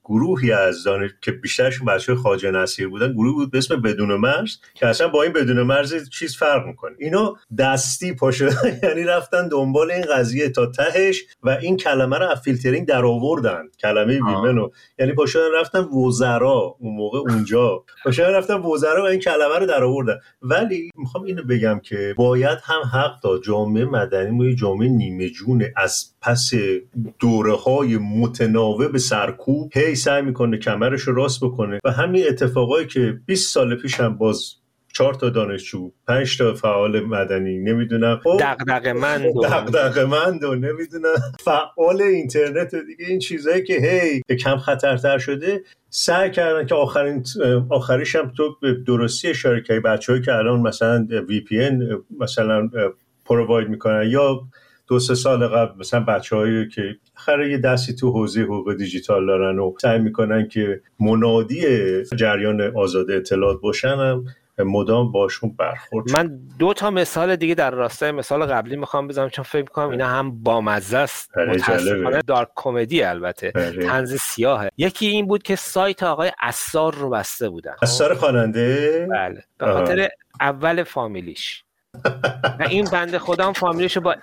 گروهی از که بیشترشون بچه‌های خواجه نصیر بودن، گروه بود به اسم بدون مرز که اصلا با این بدون مرز چیز فرق میکنه. اینا دستی پا شدن یعنی رفتن دنبال این قضیه تا تهش و این کلمه رو از فیلترینگ در آوردن، کلمه ویمنو. یعنی پا شدن رفتن وزرا اون موقع اونجا پا شدن رفتن وزرا و این کلمه رو در آوردن. ولی میخوام اینو بگم که باید هم حق داد جامعه مدنی ما یه جامعه نیمه جونه از پس دوره‌های متناوب سرکوب هی سعی میکنه کمرش رو راست بکنه و همین اتفاقایی که 20 سال پیش هم باز 4 تا دانشجو 5 تا فعال مدنی نمیدونم دغدغه‌مند و نمیدونم فعال اینترنت دیگه، این چیزایی که هی کم خطرتر شده سعی کردن که آخریش هم تو به درستی اشاره کردی، بچه‌هایی که الان مثلا VPN مثلا پروواید میکنن یا 2-3 سال قبل مثلا بچه‌هایی که خیلی یه دستی تو حوزه حقوق دیجیتال دارن و سعی میکنن که منادی جریان آزاد اطلاعات باشن هم مدام باشون برخورد. من 2 تا مثال دیگه در راستای مثال قبلی میخوام بزنم چون فکر میکنم اینا هم بامزه است، متاسفانه دارک کمدی، البته طنز سیاهه. یکی این بود که سایت آقای عصار رو بسته بودن. عصار خواننده؟ بله، به خاطر اول فامیلیش. این بنده خودم فامیلیشو با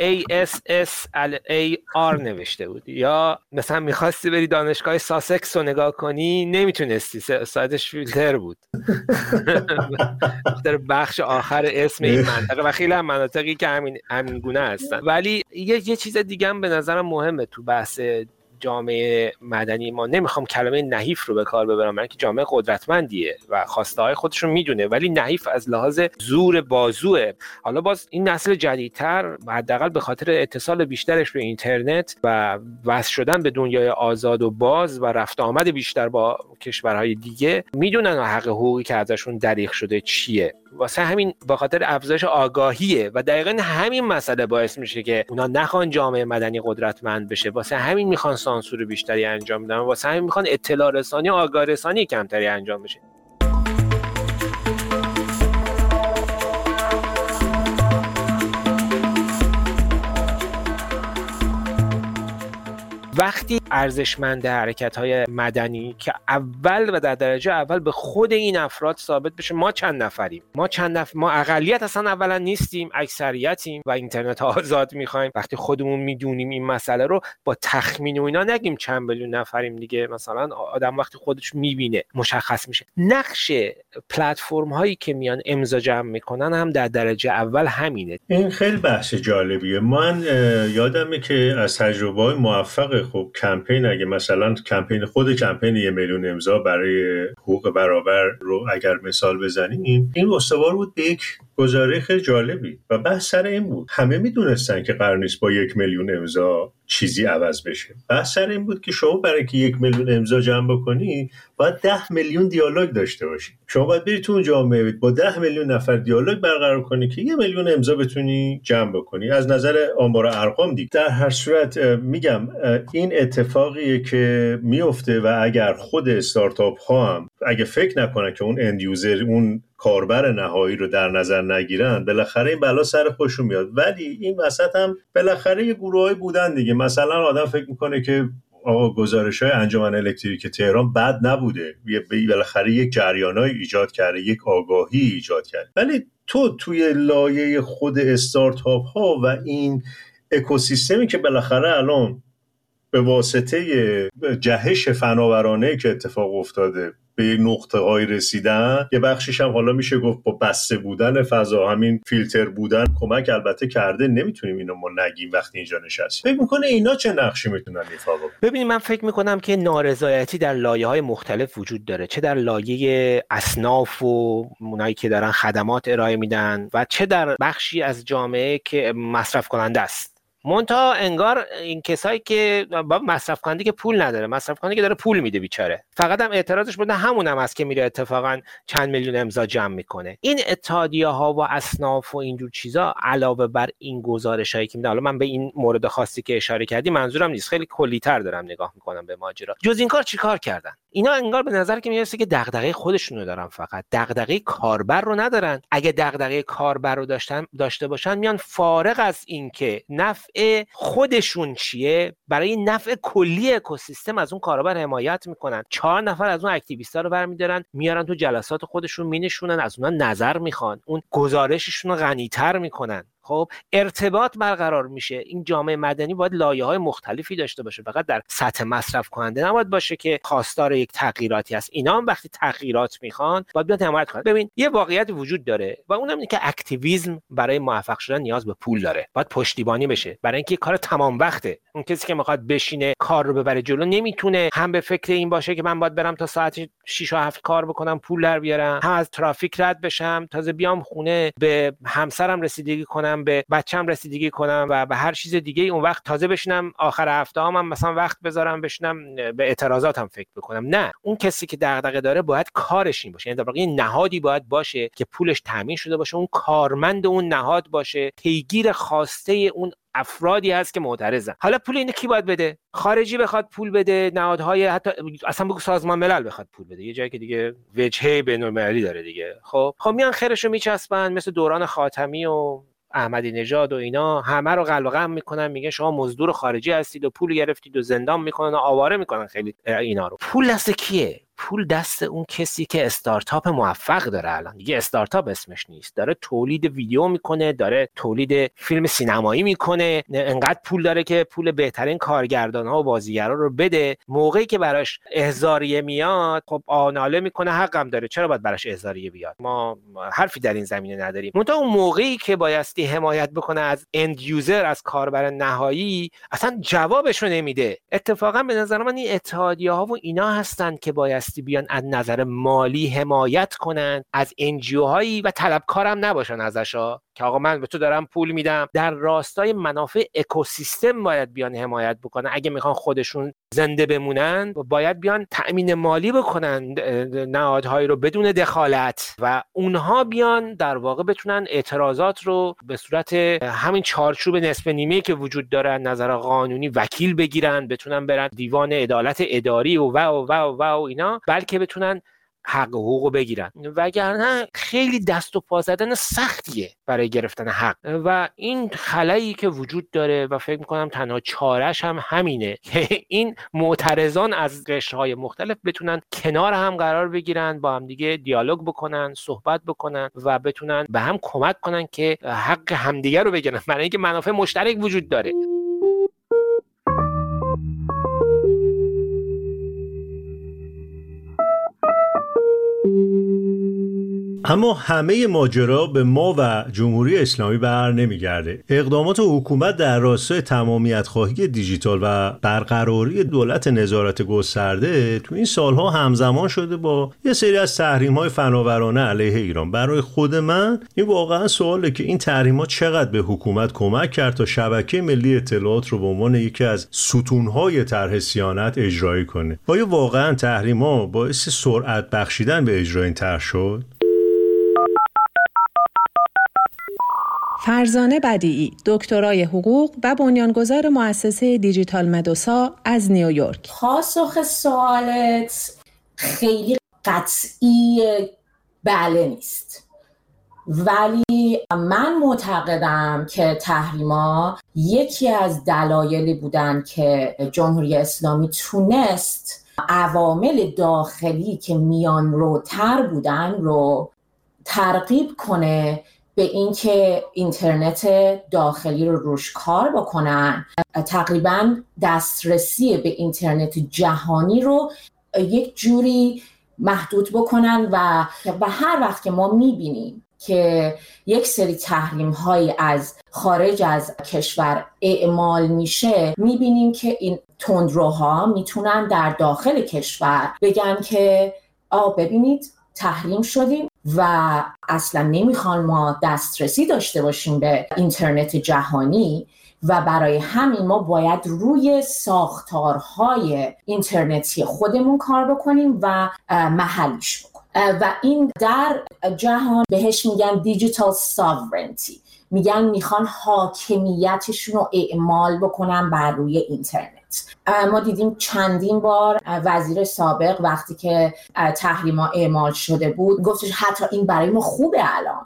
ASSLAR نوشته بود. یا مثلا میخواستی بری دانشگاه ساسکس رو نگاه کنی نمیتونستی، سایتش فیلتر بود در بخش آخر اسم این منطقه و خیلی هم مناطقی که همین گونه هستن. ولی یه چیز دیگه هم به نظرم مهمه تو بحث جامعه مدنی ما. نمیخوام کلمه نحیف رو به کار ببرم، من که جامعه قدرتمندیه و خواسته های خودش رو میدونه، ولی نحیف از لحاظ زور بازوه. حالا باز این نسل جدیدتر حداقل به خاطر اتصال بیشترش به اینترنت و وصل شدن به دنیای آزاد و باز و رفت آمد بیشتر با کشورهای دیگه میدونن حق حقوقی که ازشون دریغ شده چیه. واسه همین با خاطر افزایش آگاهیه و دقیقاً همین مسئله باعث میشه که اونا نخوان جامعه مدنی قدرتمند بشه، واسه همین میخوان سانسور بیشتری انجام بدن، واسه همین میخوان اطلاع رسانی و آگاه رسانی کمتری انجام بشه. وقتی ارزشمند حرکت‌های مدنی که اول و در درجه اول به خود این افراد ثابت بشه ما چند نفریم، ما اقلیت اصلا اولا نیستیم، اکثریتیم و اینترنت آزاد می‌خوایم. وقتی خودمون میدونیم این مسئله رو با تخمین و اینا نگیم چند میلیون نفریم دیگه، مثلا آدم وقتی خودش میبینه مشخص میشه. نقش پلتفرم هایی که میان امضا جمع میکنن هم در درجه اول همینه. این خیلی بحث جالبیه. من یادمه که از تجربه‌های موفق خب کمپین، اگه مثلا کمپین 1 میلیون امضا برای حقوق برابر رو اگر مثال بزنیم، این استوار بود به یک گزاره خیلی جالبی و بحث سر این بود. همه میدونستن که قرار نیست با 1 میلیون امضا چیزی عوض بشه. بحث سر این بود که شما برای که 1 میلیون امضا جمع بکنی باید 10 میلیون دیالوگ داشته باشی. شما باید بری تو اون جامعه با 10 میلیون نفر دیالوگ برقرار کنی که 1 میلیون امضا بتونی جمع بکنی. از نظر آمار ارقام دیگه. در هر صورت میگم این اتفاقیه که میفته و اگر خود استارتاپ ها هم اگه فکر نکنن که اون اند یوزر، اون کاربر نهایی رو در نظر نگیرن، بالاخره این بلا سر خودشون میاد. ولی این وسط هم بالاخره یه گروهایی بودن دیگه. مثلا آدم فکر میکنه که آقا گزارش‌های انجمن الکتریک تهران بد نبوده، بالاخره یک جریانای ایجاد کرده، یک آگاهی ایجاد کرده. ولی توی لایه خود استارتاپ ها و این اکوسیستمی که بالاخره الان به واسطه جهش فناورانه که اتفاق افتاده به نقطه‌های رسیدن، یه بخشش هم حالا میشه گفت با بسته بودن فضا، همین فیلتر بودن کمک البته کرده. نمیتونیم اینو ما نگیم وقتی اینجا نشستیم. فکر میکنه اینا چه نقشی میتونن ایفا بکنن؟ ببینید من فکر میکنم که نارضایتی در لایه‌های مختلف وجود داره، چه در لایه اصناف و اونایی که دارن خدمات ارائه میدن و چه در بخشی از جامعه که مصرف کننده است. منتها انگار این کسایی که با مصرف کننده که پول نداره، مصرف کننده که داره پول میده بیچاره، فقط هم اعتراضش بوده همونم است که میره اتفاقا چند میلیون امضا جمع میکنه. این اتحادیه ها و اصناف و اینجور چیزا علاوه بر این گزارشایی که میده، حالا من به این مورد خاصی که اشاره کردی منظورم نیست، خیلی کلی‌تر دارم نگاه میکنم به ماجرا. جز این کار چیکار کردن؟ اینا انگار به نظر که میرسه که دغدغه خودشونو دارن، فقط دغدغه کاربر رو ندارن. اگه دغدغه کاربر رو داشته باشن، میان فارغ از این که نفع خودشون چیه، برای نفع کلی اکوسیستم از اون کاربر حمایت میکنن. 4 نفر از اون اکتیویستا رو برمی‌دارن میارن تو جلسات خودشون مینشونن، از اونها نظر میخوان، اون گزارششون رو غنی‌تر میکنن. خب ارتباط برقرار میشه. این جامعه مدنی باید لایه‌های مختلفی داشته باشه، فقط در سطح مصرف کننده نباید باشه که خواستار یک تغییراتی هست. اینا هم وقتی تغییرات میخوان باید بیان حمایت کنن. ببین یه واقعیت وجود داره و اونم اینه که اکتیویسم برای موفق شدن نیاز به پول داره، باید پشتیبانی بشه، برای اینکه کار تمام وقته. اون کسی که میخواد بشینه کار رو ببره جلو نمیتونه هم به فکر این باشه که من باید برم تا ساعت 6 و 7 کار بکنم پول در بیارم، هم از ترافیک رد بشم، تازه بیام خونه به همسرم رسیدگی کنم، به بچه‌م رسیدگی کنم و به هر چیز دیگه. اون وقت تازه بشینم آخر هفته هم مثلا وقت بذارم بشینم به اعتراضاتم فکر بکنم. نه، اون کسی که دغدغه داره باید کارش این باشه، یعنی در واقع نهادی باید باشه که پولش تامین شده باشه، اون کارمند اون نهاد باشه، پیگیر خواسته اون افرادی هست که معترضن. حالا پول اینو کی باید بده؟ خارجی بخواد پول بده، نهادهای حتی اصلا بگو سازمان ملل بخواد پول بده، یه جایی که دیگه وجهه بین‌المللی داره دیگه. خب میان خیرشو میچسبن، مثل دوران خاتمی و احمدی نژاد و اینا، همه رو قلقم میکنن، میگن شما مزدور خارجی هستید و پول گرفتید و زندان میکنن و آواره میکنن خیلی اینا رو. پول دست کیه؟ پول دست اون کسی که استارتاپ موفق داره. الان دیگه استارتاپ اسمش نیست، داره تولید ویدیو میکنه، داره تولید فیلم سینمایی میکنه، انقدر پول داره که پول بهترین کارگردان‌ها و بازیگرا رو بده. موقعی که براش احضاریه میاد خب آناله میکنه، حقم داره، چرا باید براش احضاریه بیاد؟ ما حرفی در این زمینه نداریم. منتها اون موقعی که بایستی حمایت بکنه از اند یوزر، از کاربر نهایی، اصلا جوابشو نمیده. اتفاقا به نظر من این اتحادیه‌ها و اینا هستن که بایستی بیان از نظر مالی حمایت کنن از NGO هایی و طلبکارم نباشن ازشا که آقا من به تو دارم پول میدم. در راستای منافع اکوسیستم باید بیان حمایت بکنن. اگه میخوان خودشون زنده بمونن باید بیان تأمین مالی بکنن نهادهایی رو بدون دخالت و اونها بیان در واقع بتونن اعتراضات رو به صورت همین چارچوب نصف نیمه که وجود داره نظر قانونی وکیل بگیرن، بتونن برن دیوان عدالت اداری و اینا، بلکه بتونن حق حقوقو بگیرن. وگرنه خیلی دست و پا زدن سختیه برای گرفتن حق و این خلایی که وجود داره و فکر میکنم تنها چارش هم همینه که این معترضان از قشرهای مختلف بتونن کنار هم قرار بگیرن، با هم دیگه دیالوگ بکنن، صحبت بکنن و بتونن به هم کمک کنن که حق همدیگه رو بگیرن، برای اینکه منافع مشترک وجود داره. اما همه ماجرا به ما و جمهوری اسلامی بر نمیگرده. اقدامات حکومت در راستای تمامیت خواهی دیجیتال و برقراری دولت نظارت گسترده تو این سالها همزمان شده با یه سری از تحریم‌های فناورانه علیه ایران. برای خود من این واقعا سواله که این تحریم‌ها چقدر به حکومت کمک کرد تا شبکه ملی اطلاعات رو به عنوان یکی از ستون‌های طرح صیانت اجرایی کنه. آیا واقعا تحریم‌ها باعث سرعت بخشیدن به اجرای این طرح شد؟ فرزانه بدیعی، دکترای حقوق و بنیانگذار مؤسسه دیجیتال مدوسا از نیویورک. پاسخ سوالت خیلی قطعی بله نیست، ولی من معتقدم که تحریما یکی از دلایلی بودن که جمهوری اسلامی تونست عوامل داخلی که میان روتر بودن رو ترغیب کنه به اینکه اینترنت داخلی رو روش کار بکنن، تقریباً دسترسی به اینترنت جهانی رو یک جوری محدود بکنن و هر وقت که ما میبینیم که یک سری تحریم هایی از خارج از کشور اعمال میشه، میبینیم که این تندروها میتونن در داخل کشور بگن که ببینید تحریم شدیم و اصلا نمیخوان ما دسترسی داشته باشیم به اینترنت جهانی و برای همین ما باید روی ساختارهای اینترنتی خودمون کار بکنیم و محلیش بکنیم و این در جهان بهش میگن دیجیتال ساورنتی، میگن میخوان حاکمیتشون رو اعمال بکنن بر روی اینترنت. ما دیدیم چندین بار وزیر سابق وقتی که تحریما اعمال شده بود گفتش حتی این برای ما خوبه الان،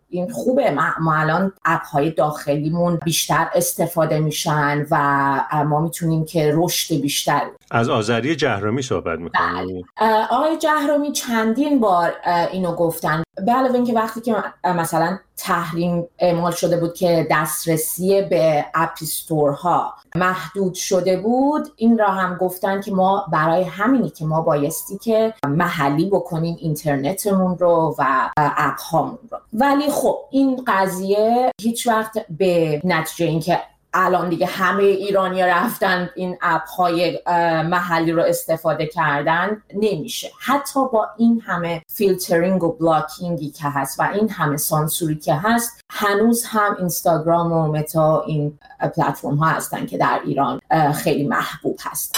این خوبه، ما الان اپ های داخلیمون بیشتر استفاده میشن و ما میتونیم که رشد بیشتر. از آذری جهرمی صحبت میکنیم. آقای جهرمی چندین بار اینو گفتن، به علاوه اینکه وقتی که مثلا تحریم اعمال شده بود که دسترسی به اپستورها محدود شده بود، این را هم گفتن که ما برای همینی که ما بایستی که محلی بکنیم اینترنتمون رو و اپ هامون رو. ولی خب این قضیه هیچ وقت به نتیجه این که الان دیگه همه ایرانی‌ها رفتن این اپ های محلی رو استفاده کردن نمیشه. حتی با این همه فیلترینگ و بلاکینگی که هست و این همه سانسوری که هست، هنوز هم اینستاگرام و متا این پلتفرم ها هستن که در ایران خیلی محبوب هست.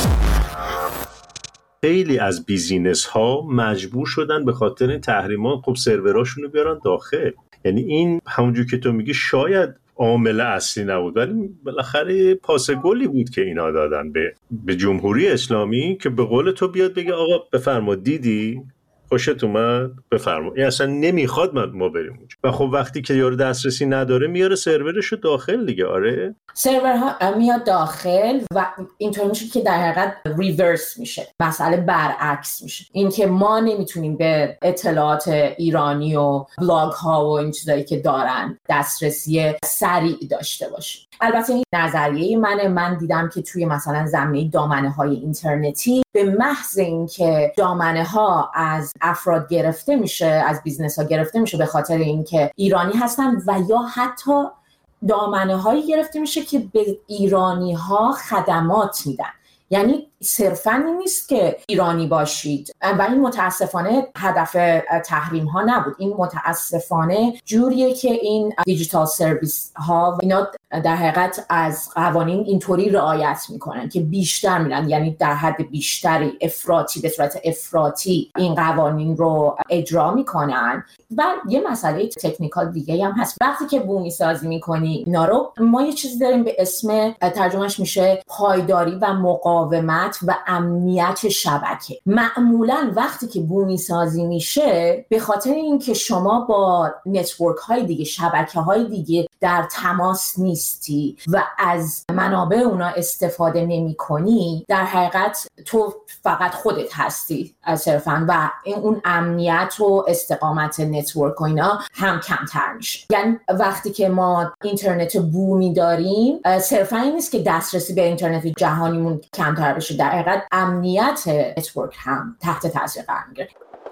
خیلی از بیزینس ها مجبور شدن به خاطر این تحریمات خب سروراشون رو بیارن داخل. یعنی این همونجور که تو میگی شاید عامل اصلی نبود، ولی بالاخره پاس گلی بود که اینا دادن به جمهوری اسلامی که به قول تو بیاد بگه آقا بفرما دیدی خوشت اومد بفرما، این اصلا نمیخواد ما بریم اونجا. و خب وقتی که یارو دسترسی نداره میاره سرورشو داخل دیگه. آره سرورها میاد داخل و اینطور میشه که در حقیقت ریورس میشه، مسئله برعکس میشه، این که ما نمیتونیم به اطلاعات ایرانی و بلاگ ها و این چیزایی که دارن دسترسی سریع داشته باشیم. البته این نظریه من دیدم که توی مثلا زمینه دامنه های اینترنتی به محض اینکه دامنه ها از افراد گرفته میشه، از بیزنس ها گرفته میشه به خاطر اینکه ایرانی هستن و یا حتی دامنه هایی گرفته میشه که به ایرانی ها خدمات میدن، یعنی صرفاً این نیست که ایرانی باشید و این متاسفانه هدف تحریم ها نبود. این متاسفانه جوریه که این دیجیتال سرویس ها اینا در حقیقت از قوانین اینطوری رعایت میکنن که بیشتر میرن، یعنی در حد بیشتری افراطی، به صورت افراطی این قوانین رو اجرا میکنن. و یه مسئله تکنیکال دیگه هم هست، وقتی که بومی سازی میکنی اینا رو، ما یه چیزی داریم به اسم، ترجمهش میشه پایداری و مقاومت و امنیت شبکه. معمولاً وقتی که بومی سازی میشه به خاطر اینکه شما با نتورک های دیگه، شبکه های دیگه در تماس نیستی و از منابع اونا استفاده نمی کنی، در حقیقت تو فقط خودت هستی صرفاً و اون امنیت و استقامت نتورک و اینا هم کمتر میشه. یعنی وقتی که ما اینترنت بومی داریم صرفاً این نیست که دسترسی به اینترنت جهانیمون کمتر بشه، در حقیقت امنیت نتورک هم تحت تاثیر قرار میگیره.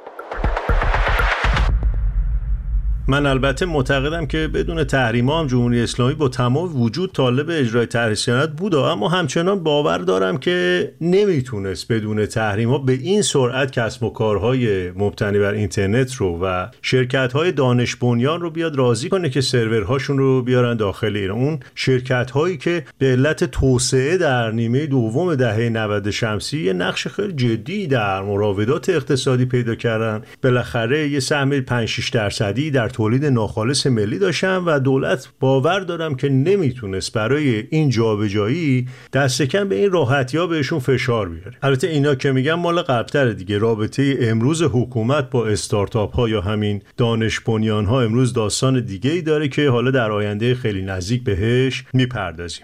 من البته معتقدم که بدون تحریم‌ها هم جمهوری اسلامی با تمام وجود طالب اجرای طرح صیانت بود، اما همچنان باور دارم که نمیتونست بدون تحریم‌ها به این سرعت کسب و کارهای مبتنی بر اینترنت رو و شرکت‌های دانش بنیان رو بیاد راضی کنه که سرورهاشون رو بیارن داخل ایران. اون شرکت‌هایی که به علت توسعه در نیمه دوم دهه 90 شمسی یه نقش خیلی جدی در مراودات اقتصادی پیدا کردن، بالاخره یه سهم 5-6% در تولید ناخالص ملی داشتن و دولت باور دارم که نمیتونست برای این جابجایی دست کم به این راحتی‌ها بهشون فشار بیاره. البته اینا که میگم مال قبل‌تره دیگه. رابطه امروز حکومت با استارتاپ ها یا همین دانش بنیان ها امروز داستان دیگه‌ای داره که حالا در آینده خیلی نزدیک بهش میپردازیم.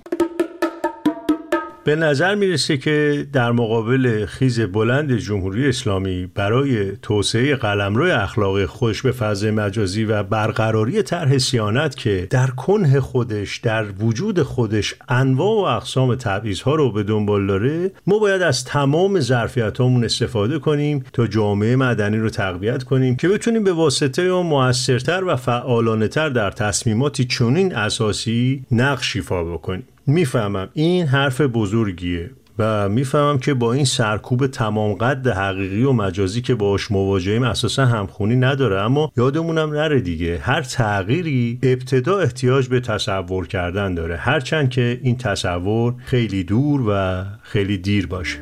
به نظر میرسه که در مقابل خیز بلند جمهوری اسلامی برای توسعه قلمرو اخلاقی خودش به فضای مجازی و برقراری طرح صیانت که در کنه خودش، در وجود خودش انواع و اقسام تبعیض‌ها رو به دنبال داره، ما باید از تمام ظرفیت‌هامون استفاده کنیم تا جامعه مدنی رو تقویت کنیم که بتونیم به واسطه اون موثرتر و فعالانه‌تر در تصمیماتی چنین اساسی نقش ایفا بکنیم. میفهمم این حرف بزرگیه و میفهمم که با این سرکوب تمام قد حقیقی و مجازی که باهاش مواجهیم اساسا همخونی نداره، اما یادمونم نره دیگه هر تغییری ابتدا احتیاج به تصور کردن داره، هرچند که این تصور خیلی دور و خیلی دیر باشه.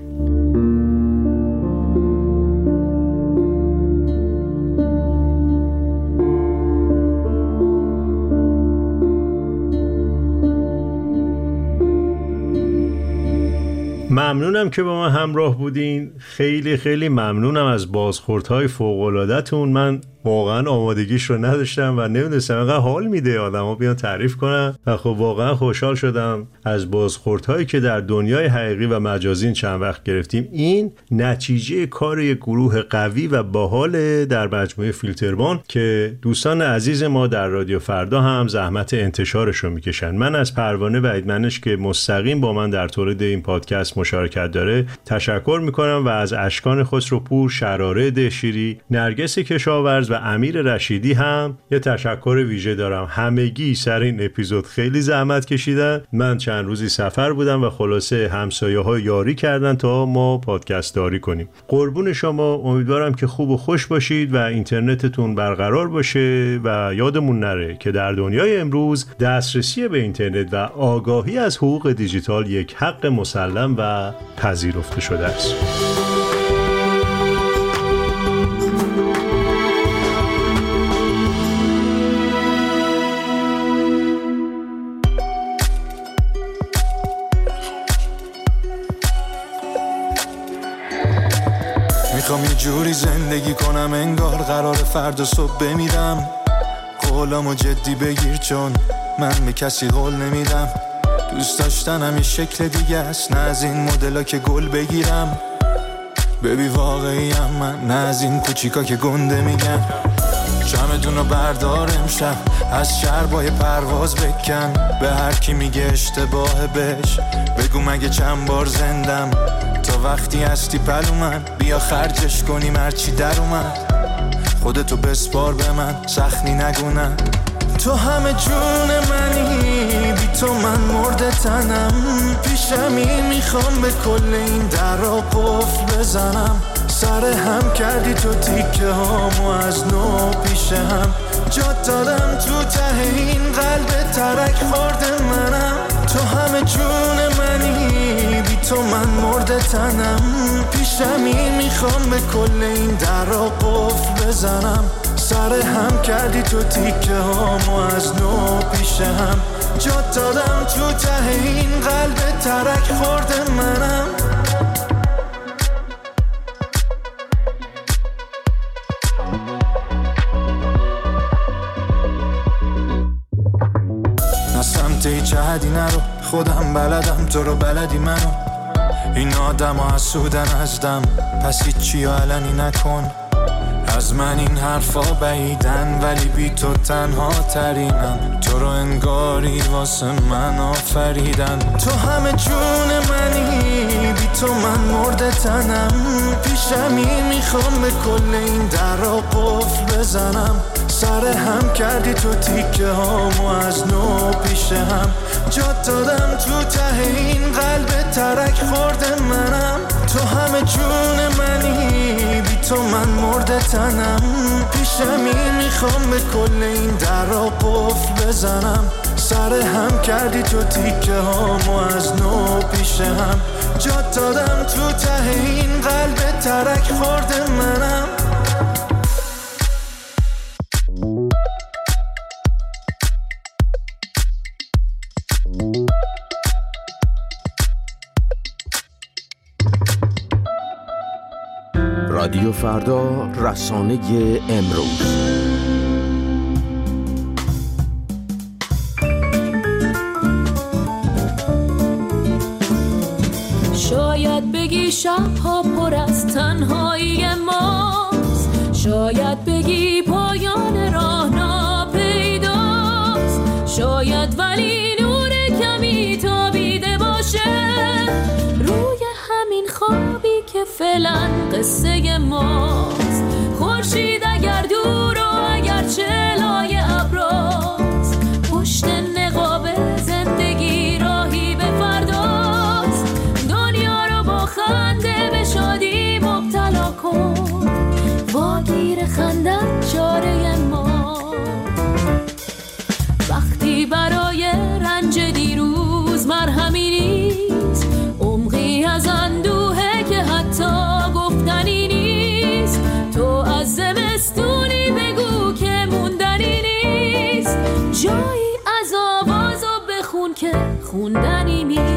ممنونم که با من همراه بودین. خیلی خیلی ممنونم از بازخوردهای فوق‌العاده‌تون. من واقعا آمادگیش رو نداشتم و نمیدونستم اینقدر حال میده آدم‌ها بیان تعریف کنن و خب واقعا خوشحال شدم از بازخوردهایی که در دنیای حقیقی و مجازی چند وقت گرفتیم. این نتیجه کار یک گروه قوی و باحال در مجموعه فیلتربان که دوستان عزیز ما در رادیو فردا هم زحمت انتشارش رو میکشن. من از پروانه و ایدمنش که مستقیم با من در تولید این پادکست مشارکت داره تشکر میکنم و از اشکان خسروپور، شراره دهشیری، نرگس کشاورز و امیر رشیدی هم یه تشکر ویژه دارم. همگی سر این اپیزود خیلی زحمت کشیدن. من چند روزی سفر بودم و خلاصه همسایه‌ها یاری کردن تا ما پادکست داری کنیم. قربون شما، امیدوارم که خوب و خوش باشید و اینترنتتون برقرار باشه و یادمون نره که در دنیای امروز دسترسی به اینترنت و آگاهی از حقوق دیجیتال یک حق مسلم و پذیرفته شده است. میخوام یه جوری زندگی کنم انگار قرار فردا صبح بمیرم. قولامو جدی بگیر چون من به کسی قول نمیدم. دوست داشتنم یه شکل دیگه است، نه از این مدلا که گل بگیرم. ببی واقعیم من، نه از این کوچیکا که گنده میگن. چمدونو بردار امشب از شهر با یه پرواز بکن. به هر کی میگه اشتباهه بهش بگو مگه چند بار زندم. تا وقتی هستی پلو من بیا خرجش کنیم هرچی در اومد. خودتو بسپار به من سخنی نگونم. تو همه جون منی، بی تو من مرده تنم. پیشمی میخوام به کل این در را قفل بزنم. سر هم کردی تو تیکه هامو از نو پیش هم. جات دادم تو ته این قلب ترک خورده منم. تو همه جون منی، بی تو من مرده تنم. پیشمی میخوام به کل این در را قفل بزنم. سر هم کردی تو تیکه هامو از نو پیش هم. جات دادم تو ته این قلب ترک خورده منم. سمت هیچ حدی نرو، خودم بلدم تو رو بلدی منو. این آدم ها حسودن ازدم، پس هیچی علنی نکن. از من این حرفا بعیدن ولی بی تو تنها ترینم. تو رو انگاری واسه من آفریدن. تو همه جون منی، بی تو من مرده تنم. پیشمی میخوام به کل این در را قفل بزنم. سر هم کردی تو تیکه هامو از نو پیش هم. جات دادم تو ته این قلب ترک خورده منم. تو همه جون منی، بی تو من مرده تنم. پیشمی میخوام به کل این در را قفل بزنم. سر هم کردی تو تیکه هامو از نو پیش هم. جات دادم تو ته این قلب ترک خورده منم. رادیو فردا، رسانه امروز. شاید بگی شب‌ها پر از تنهایی ماست. شاید بگی پایان راه ناپیداست. شاید ولی نور کمی تابیده باشه روی همین خوابی که فعلا قصه ماست. خورشید اگر دور و اگر چلای ابراست، پشت نقاب زندگی راهی به فرداست. دنیا رو با خنده به شادی مبتلا کن، واگیر خندت چاره ما. وقتی برای رنج دیروز مرهمی نیست، عمقی از اندوهه که حتی گفتنی نیست. تو از زمستونی بگو که موندنی نیست، جایی از آوازو بخون که خوندنی نیست.